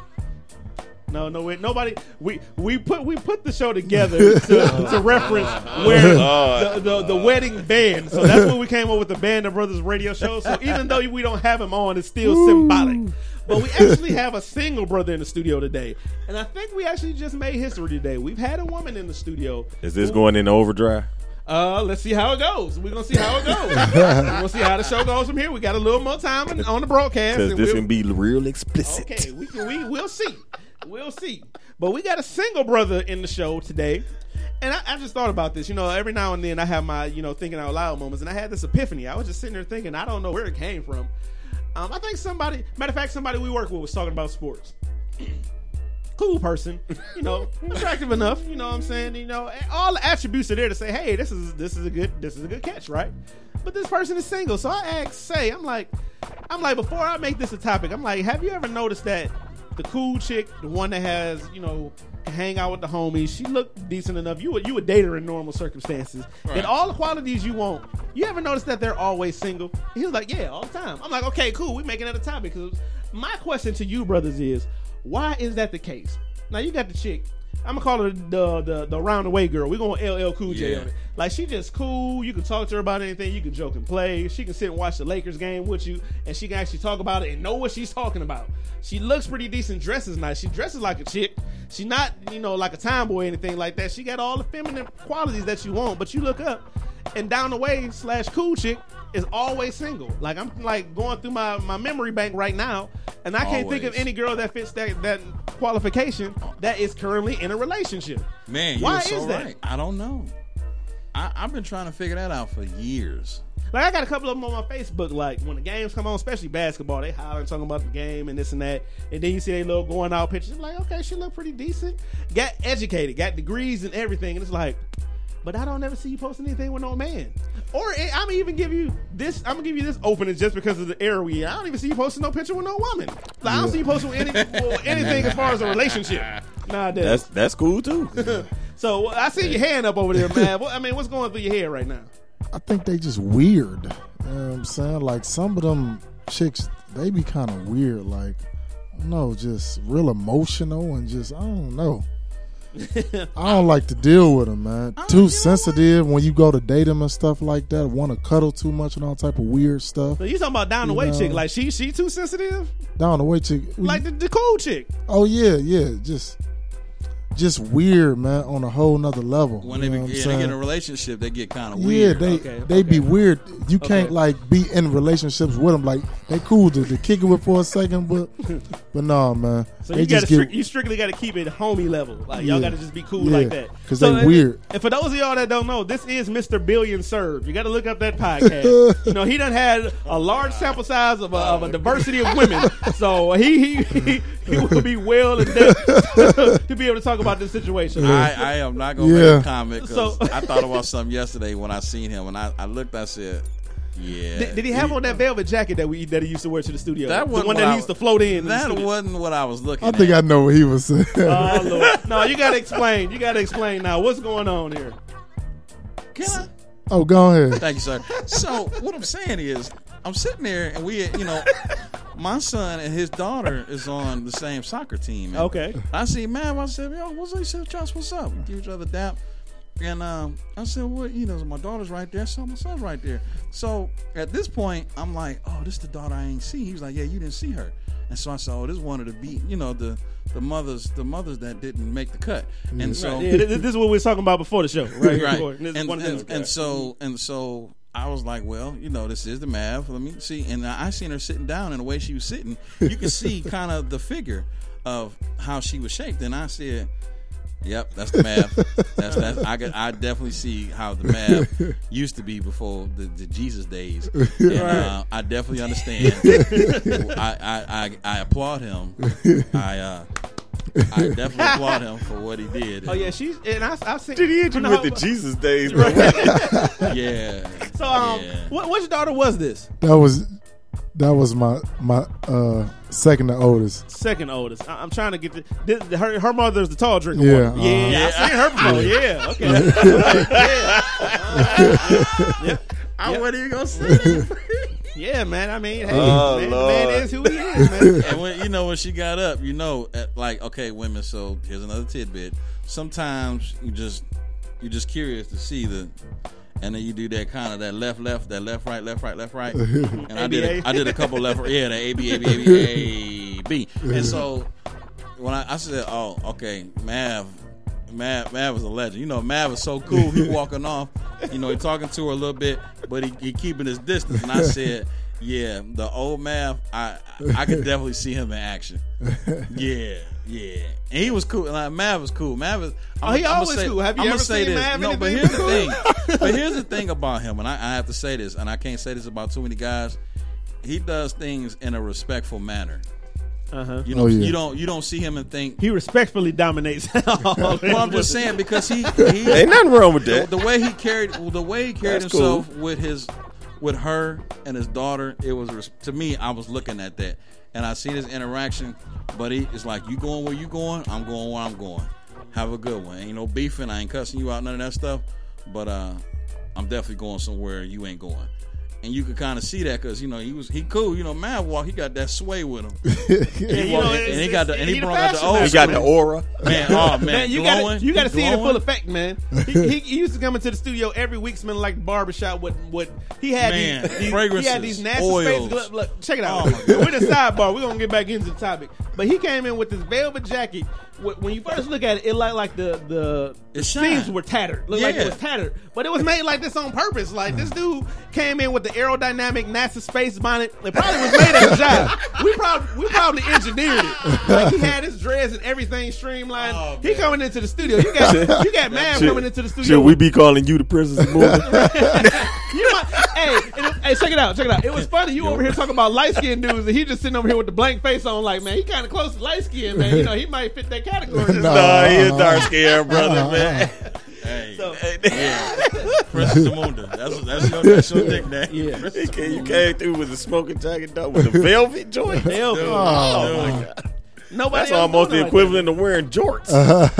No, no, wait, nobody. We we put we put the show together to, to reference where the, the the wedding band. So that's when we came up with the Band of Brothers radio show. So even though we don't have him on, it's still symbolic. But we actually have a single brother in the studio today, and I think we actually just made history today. We've had a woman in the studio. Is this going into overdrive? Uh, let's see how it goes. We're gonna see how it goes. We're gonna see how the show goes from here. We got a little more time in, on the broadcast. Because and this we'll- can be real explicit. Okay, we can, we we'll see, we'll see. But we got a single brother in the show today, and I, I just thought about this. You know, every now and then I have my you know thinking out loud moments, and I had this epiphany. I was just sitting there thinking, I don't know where it came from. Um, I think somebody, matter of fact, somebody we work with was talking about sports. Cool person, you know, attractive enough. You know what I'm saying? You know, all the attributes are there to say, hey, this is this is a good this is a good catch, right? But this person is single, so I asked, say, I'm like, I'm like, before I make this a topic, I'm like, have you ever noticed that the cool chick, the one that has, you know, can hang out with the homies, she looked decent enough. You would you would date her in normal circumstances, Right. and all the qualities you want. You ever notice that they're always single? He was like, yeah, all the time. I'm like, okay, cool. We're making it a topic. Because my question to you, brothers, is why is that the case? Now you got the chick. I'm gonna call her the the, the round the way girl. We're gonna L L Cool J Yeah. on it. Like she just cool. You can talk to her about anything. You can joke and play. She can sit and watch the Lakers game with you, and she can actually talk about it and know what she's talking about. She looks pretty decent. Dresses nice. She dresses like a chick. She's not you know like a tomboy or anything like that. She got all the feminine qualities that you want. But you look up, and down the way slash cool chick is always single. Like I'm like going through my, my memory bank right now, and I can't think of Always. any girl that fits that that qualification that is currently in a relationship. Man, you Why are so is that? right. I don't know. I, I've been trying to figure that out for years. Like I got a couple of them on my Facebook. Like when the games come on, especially basketball, they hollering talking about the game and this and that. And then you see they little going out pictures. I'm like, okay, she look pretty decent. Got educated, got degrees and everything. And it's like, but I don't ever see you posting anything with no man. Or eh, I'm gonna even give you this. I'm gonna give you this opening just because of the era we in. I don't even see you posting no picture with no woman. Like, I don't see you posting with any, well, anything as far as a relationship. Nowadays. That's that's cool too. So I see your hand up over there, man. What, I mean, what's going through your head right now? I think they just weird. You know what I'm saying? Like some of them chicks, they be kind of weird. Like, I don't know, just real emotional and just, I don't know. I don't like to deal with them, man. I don't- Too you know sensitive when you go to date them and stuff like that. Want to cuddle too much and all type of weird stuff. So you talking about down the You way know. chick? Like she she too sensitive? Down the way, chick. Like the, the cool chick? Oh yeah, yeah. Just, just weird, man. On a whole nother level. When you they, know what be, I'm yeah, they get in saying? a relationship, they get kind of Yeah, weird. they Okay, they be okay. weird. You can't Okay. like be in relationships with them. Like they cool to, to kick it with for a second, but but no, man. So they you got just to get you strictly got to keep it homie level. Like y'all Yeah. got to just be cool Yeah. like that. 'Cause So, they and- weird. And for those of y'all that don't know, this is Mister Billion Served. You got to look up that podcast. You know, he done had a large sample size of a, of a diversity of women. So he he he, he will be well in depth to be able to talk about this situation. I, I am not gonna Yeah. make a comment because So- I thought about something yesterday when I seen him, and I, I looked. I said, "Yeah." Did, did he have on that velvet jacket that we that he used to wear to the studio? That the wasn't one what that I- he used to float in. in the That studio? wasn't what I was looking I at. think I know what he was saying. Oh, Lord. No, you got to explain. You got to explain now. What's going on here? Can I? Oh, go ahead. Thank you, sir. So what I'm saying is, I'm sitting there, and we, you know, my son and his daughter is on the same soccer team. And Okay. I see, man. I said, yo, what's up? He said, Josh, what's up? We give each other a dap. And um, I said, well, you know, my daughter's right there. So my son's right there. So at this point, I'm like, oh, this is the daughter I ain't seen. He was like, yeah, you didn't see her. And so I said, oh, this is one of the beat, you know, the the mothers, the mothers that didn't make the cut. And so Right. Yeah, this, this is what we were talking about before the show, right? here right. before. This is And, one of them. and, and so and so I was like, well, you know, this is the math. Let me see. And I I seen her sitting down, and the way she was sitting, you could see kind of the figure of how she was shaped. And I said, yep, that's the math. That's that. I could, I definitely see how the math used to be before the, the Jesus days. And uh, I definitely understand. I, I, I I applaud him. I uh, I definitely applaud him for what he did. Oh yeah, she's and I I've seen. Did he hit you no, with the Jesus days, bro? Yeah. So um, Yeah. what which daughter was this? That was that was my my uh, second to oldest. Second oldest. I, I'm trying to get the, this, the her her mother's the tall drinker. Yeah, one. yeah, uh-huh. I've seen her before. Yeah, okay. yeah. yeah. I Yeah. what are you gonna say? Yeah, man. I mean, hey, Oh, man, the Lord. man is who he is, man. And when you know when she got up, you know, at, like okay, women. So here's another tidbit. Sometimes you just you're just curious to see the, and then you do that kind of that left, left, that left, right, left, right, left, right. And I did a, I did a couple left, yeah, the A B A B A B A B. And so when I, I said, oh, okay, Mav. Mav, Mav was a legend. You know, Mav was so cool. He walking off. You know, he talking to her a little bit, but he, he keeping his distance. And I said, yeah, the old Mav, I I could definitely see him in action. Yeah, yeah. And he was cool. Like, Mav was cool. Mav is. Oh, he I'ma always say, cool. Have you I'ma ever say seen this. Mav No, but anything here's the thing. But here's the thing about him, and I, I have to say this, and I can't say this about too many guys. He does things in a respectful manner. Uh-huh. You know, Oh, yeah. you don't you don't see him and think. He respectfully dominates. Well, I'm just saying because he, he Ain't nothing wrong with the, that. the way he carried the way he carried That's himself cool. with his with her and his daughter, it was res- to me. I was looking at that and I see this interaction, but he it's like you going where you going, I'm going where I'm going. Have a good one. Ain't no beefing. I ain't cussing you out, none of that stuff. But uh, I'm definitely going somewhere you ain't going. And you could kind of see that because you know he was he cool. You know, Mav walk, he got that sway with him. Yeah, you walked- know, and it's- he got the it's- and he he the brought out the fashion old. He master. got the aura. Man, oh man, Man, you glowing. got you got to He see it in full glowing. effect, man. He, he, he used to come into the studio every week, smelling like the barbershop. With what he had, Man, these, these fragrances, he had these nasty oils. space gloves. Look, check it out. Oh, my God. We're in the sidebar. We're gonna get back into the topic. But he came in with this velvet jacket. Wh- When you first look at it, it looked like the the, the It seams shine. were tattered. Looked like it Yeah. was tattered, but it was made like this on purpose. Like this dude came in with the aerodynamic NASA space bonnet. It probably was made at the job. We probably we probably engineered it. Like he had his dreads and everything streamlined. Oh, he man. coming into the studio. You got you got man coming into the studio. Should we be calling you the Princess of Movie? You might, hey, and it, hey, check it out, check it out. It was funny. You over here talking about light skinned dudes, and he just sitting over here with the blank face on. Like, man, he kind of close to light skin, man. You know, he might fit that category. Nah. Nah, he a dark skinned brother, man. Hey, So- yeah, Princess Zamunda. That's that's your that's your nickname. Yeah. He came, you came through with a smoking jacket, though, with a velvet joint. Hell, Dude, Oh, dude. my God. nobody That's else almost doing the it equivalent of wearing jorts.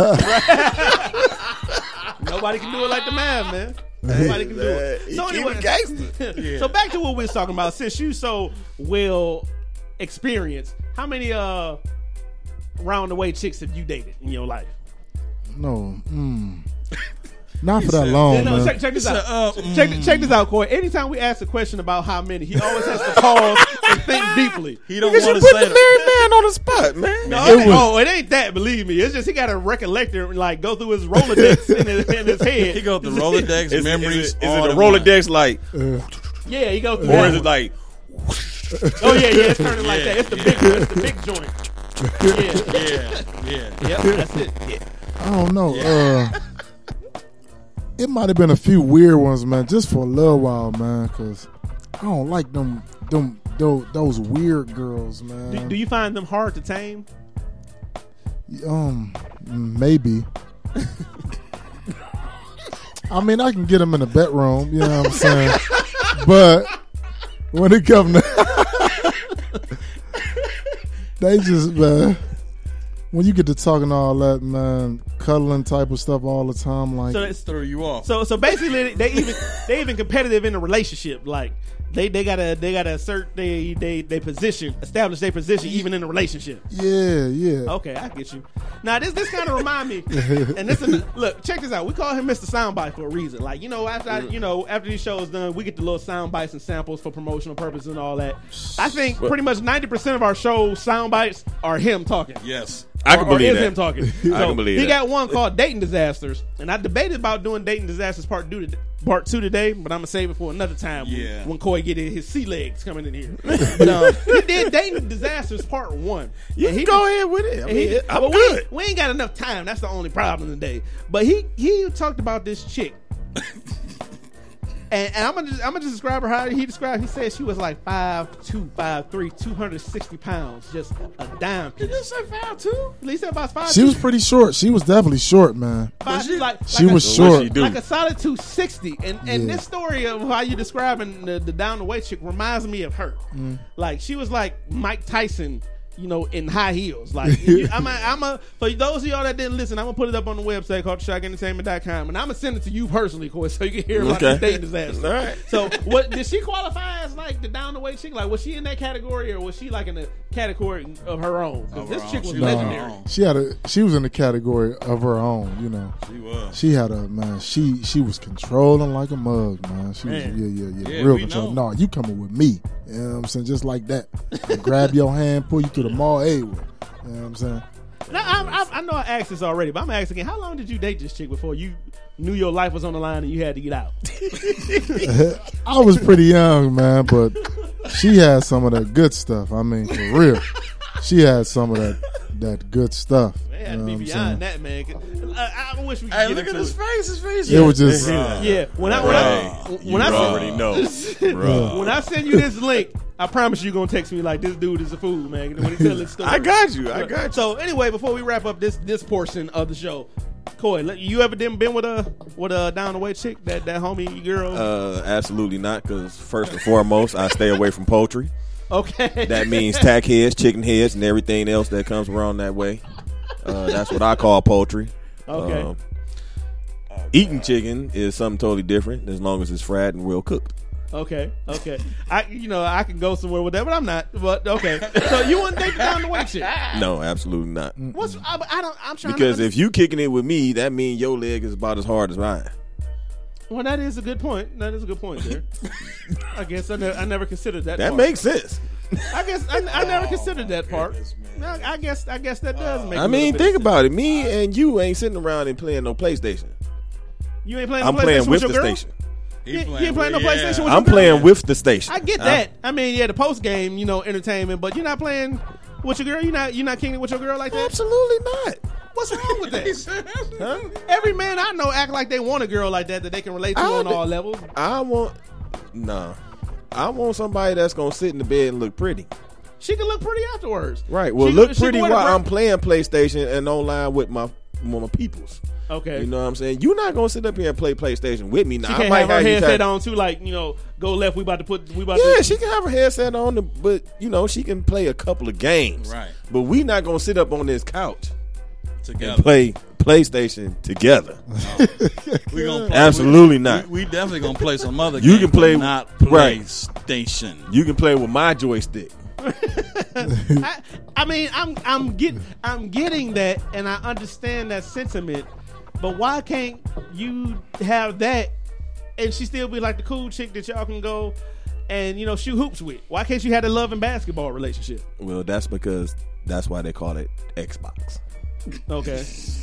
Like that. Nobody can do it like the man, man. Nobody can do it. He So keep anyway, it gangster. Yeah. so back to what we was talking about. Since you so well experienced, how many uh round the way chicks have you dated in your life? no, mm. not for that long, Yeah, no, man. check, check this He out. said, uh, check, mm. check this out, Corey. Anytime we ask a question about how many, he always has to pause and think deeply. He don't Because you want put to the say married that. man on the spot, man. No, It it ain't- was- oh, it ain't that. Believe me, it's just he got a recollector and like go through his Rolodex in his, in his head. He go through Rolodex Is, memories. is it, is all it a the time. Rolodex like, Yeah, he go through. or that is it one. like, Oh yeah, yeah, it's turning like Yeah, that. It's the yeah. big, it's the big joint. Yeah, Yeah, yeah. yep, that's it. Yeah. I don't know. Uh, it might have been a few weird ones, man, just for a little while, man, because I don't like them, them, those, those weird girls, man. Do, do you find them hard to tame? Um, maybe. I mean, I can get them in the bedroom, you know what I'm saying? But when it comes to, they just, man, when you get to talking all that, man, cuddling type of stuff all the time, like, So it's Threw you off. so so basically they even they even competitive in a relationship. Like they they gotta they gotta assert they they they position, establish their position even in a relationship. yeah, yeah. Okay, I get you. Now this this kind of remind me, and this is, look, check this out. We call him Mister Soundbite for a reason. Like you know, after I, you know after these shows done, we get the little sound bites and samples for promotional purposes and all that. I think pretty much ninety percent of our show sound bites are him talking. Yes. I can or, or believe is that. him talking. I So can believe he that. got one called Dating Disasters, and I debated about doing Dating Disasters part two, part two today, but I'm gonna save it for another time. Yeah. When, when Coy get his sea legs coming in here, but um, he did Dating Disasters part one. You And can he go did- ahead with it. I and mean, he- it- I'm well, good. We, we ain't got enough time. That's the only problem today. But he he talked about this chick. And, and I'm gonna just, I'm gonna just describe her how he described. He said she was like five two, five three, two hundred sixty pounds, just a dime piece. Did you say five two? At least about five. She was pretty short. She was definitely short, man. Five, she- like, She like was a, short. What she do? like a solid two sixty. And and Yeah. this story of how you describing the, the down the way chick reminds me of her. Mm. Like she was like Mike Tyson, you know, in high heels. Like you, I'm a, I'm a for those of y'all that didn't listen, I'm gonna put it up on the website called shock entertainment dot com, and I'm gonna send it to you personally, Corey, so you can hear about Okay. this dating disaster. All right. So what did she qualify as, like the down the way chick? Like was she in that category, or was she like in a category of her own? Because Of this her chick own. was She was legendary. her own. She had a. She was in the category of her own. You know. She was. She had a man. She she was controlling like a mug, man. She was Man. yeah yeah yeah, Yeah, real we control. know. No, you coming with me? You know what I'm saying? Just like that. And grab your hand, pull you to the mall. Hey, you know what I'm saying? Now, I, I, I know I asked this already, but I'm asking again. How long did you date this chick before you knew your life was on the line and you had to get out? I was pretty young, man, but she had some of that good stuff. I mean, for real, she had some of that that good stuff. It had You to know be what I'm beyond saying? that, man. 'Cause I, I wish we could Hey, get look at into his it. face. His face. It was just Yeah, when I when Right. I You when I already know. Bruh. when I send you this link, I promise you gonna text me like this dude is a fool, man. When he tell this story, I got you. I got you. So anyway, before we wrap up this this portion of the show, Coy, let- you ever been been with a with a down the way chick, that that homie girl? Uh, absolutely not. Because first and foremost, I stay away from poultry. okay, That means tack heads, chicken heads, and everything else that comes around that way. Uh, that's what I call poultry. okay. Um, eating chicken is something totally different as long as it's fried and well cooked. Okay, okay. I, you know, I can go somewhere with that, but I'm not. But okay. So you wouldn't think down the way chick? No, absolutely not. What's I, I don't. I'm trying Because to if you kicking it with me, that means your leg is about as hard as mine. well, that is a good point. That is a good point there. I guess I, ne- I never considered that. That part. makes sense. I guess I, I never considered that part. I, I guess I guess that does make. I a mean, little bit think of about it. Me and you ain't sitting around and playing no PlayStation. sense. You ain't playing. I'm no playing PlayStation with your the girl? station. He You, you ain't playing no yeah. PlayStation with I'm your girl? playing with the station. I get I- that. I mean, yeah, the post game, you know, entertainment, but you're not playing with your girl. You're not. You're not kicking it with your girl like that. Absolutely not. What's wrong with that? Huh? Every man I know act like they want a girl like that that they can relate to I on d- all levels. I want no. I want somebody that's gonna sit in the bed and look pretty. She can look pretty afterwards. Right. Well, She look can- she pretty can while wear the I'm bra- playing PlayStation and online with my with my peoples. Okay. You know what I'm saying? You're not gonna sit up here and play PlayStation with me. Now She I can't might have her you headset try- on too, like, you know, go left. We about to put. We about Yeah, to. she can have her headset on, the- but you know she can play a couple of games. Right. But we not gonna sit up on this couch Together. and play PlayStation together. We gonna play, Absolutely we, not. We, we definitely gonna play some other. You games, can play- but not right. PlayStation. You can play with my joystick. I, I mean, I'm I'm getting I'm getting that, and I understand that sentiment. But why can't you have that, and she still be like the cool chick that y'all can go and, you know, shoot hoops with? Why can't you have the love and basketball relationship? Well, that's because that's why they call it Xbox. Okay.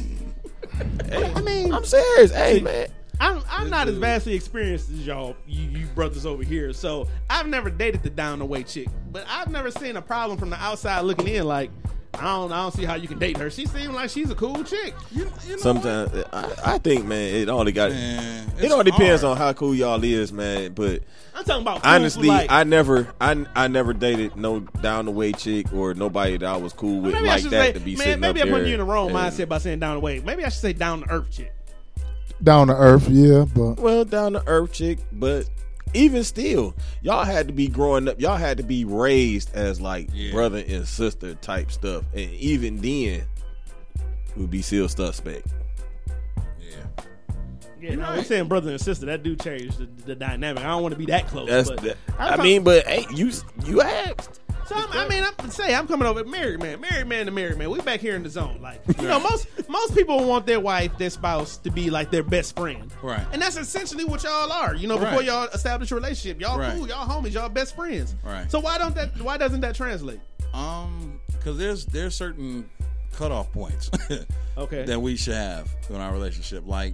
I mean, I'm serious. Hey, man. I'm I'm not as vastly experienced as y'all, you, you brothers over here. So I've never dated the down the way chick, but I've never seen a problem from the outside looking in. Like, I don't I don't see how you can date her. She seems like she's a cool chick. You, you know Sometimes I, I think, man, it all got. Man, It it's all depends hard. on how cool y'all is, man. But I'm talking about cool, honestly, like, I never, I, I never dated no down the way chick or nobody that I was cool with maybe I like should that say, to be man, sitting maybe up I'm there. putting you in the wrong and- mindset by saying down the way. Maybe I should say down to earth chick. Down to earth, yeah, but Well, down to earth chick, but even still, y'all had to be growing up. Y'all had to be raised as like Yeah. brother and sister type stuff, and even then, would be still suspect. Yeah. Yeah, no, I'm saying brother and sister. That do change the, the dynamic. I don't want to be that close. That's but that. I'm I talking- mean, but hey, you you asked. So I'm, I mean, I'm say I'm coming over married man, married man to married man. We back here in the zone, like you know, most most people want their wife, their spouse, to be like their best friend, Right. And that's essentially what y'all are. You know, before Right. y'all establish a relationship, y'all Right. cool, y'all homies, y'all best friends. Right. So why don't that? Why doesn't that translate? Um, because there's there's certain cutoff points Okay. that we should have in our relationship. Like,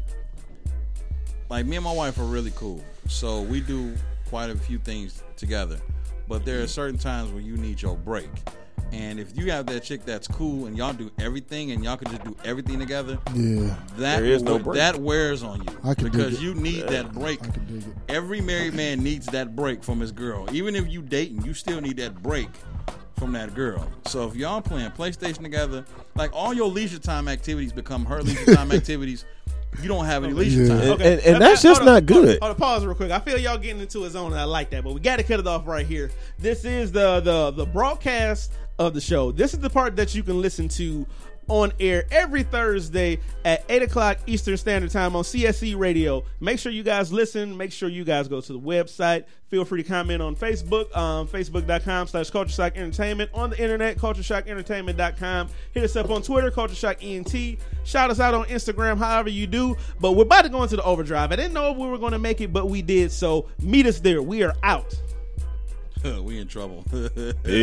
like me and my wife are really cool, so we do quite a few things together. but there are certain times where you need your break. And if you have that chick that's cool and y'all do everything and y'all can just do everything together, Yeah. that There is no break. that wears on you I can dig because it. you need that break. I can dig it. Every married man needs that break from his girl. Even if you dating, you still need that break from that girl. So if y'all playing PlayStation together, like all your leisure time activities become her leisure time activities. You don't have any leisure Yeah. time. And- and- and that's just hold on, not good. Hold on, hold on, pause real quick. I feel y'all getting into a zone, and I like that, but we got to cut it off right here. This is the the the broadcast of the show. This is the part that you can listen to on air every Thursday at eight o'clock Eastern Standard Time on C S E Radio. Make sure you guys listen. Make sure you guys go to the website. Feel free to comment on Facebook, um, facebook.com slash Culture Shock Entertainment. On the internet, culture shock entertainment dot com. Hit us up on Twitter, Culture Shock E N T. Shout us out on Instagram, however you do. But we're about to go into the overdrive. I didn't know if we were going to make it, but we did. So meet us there. We are out. We in trouble.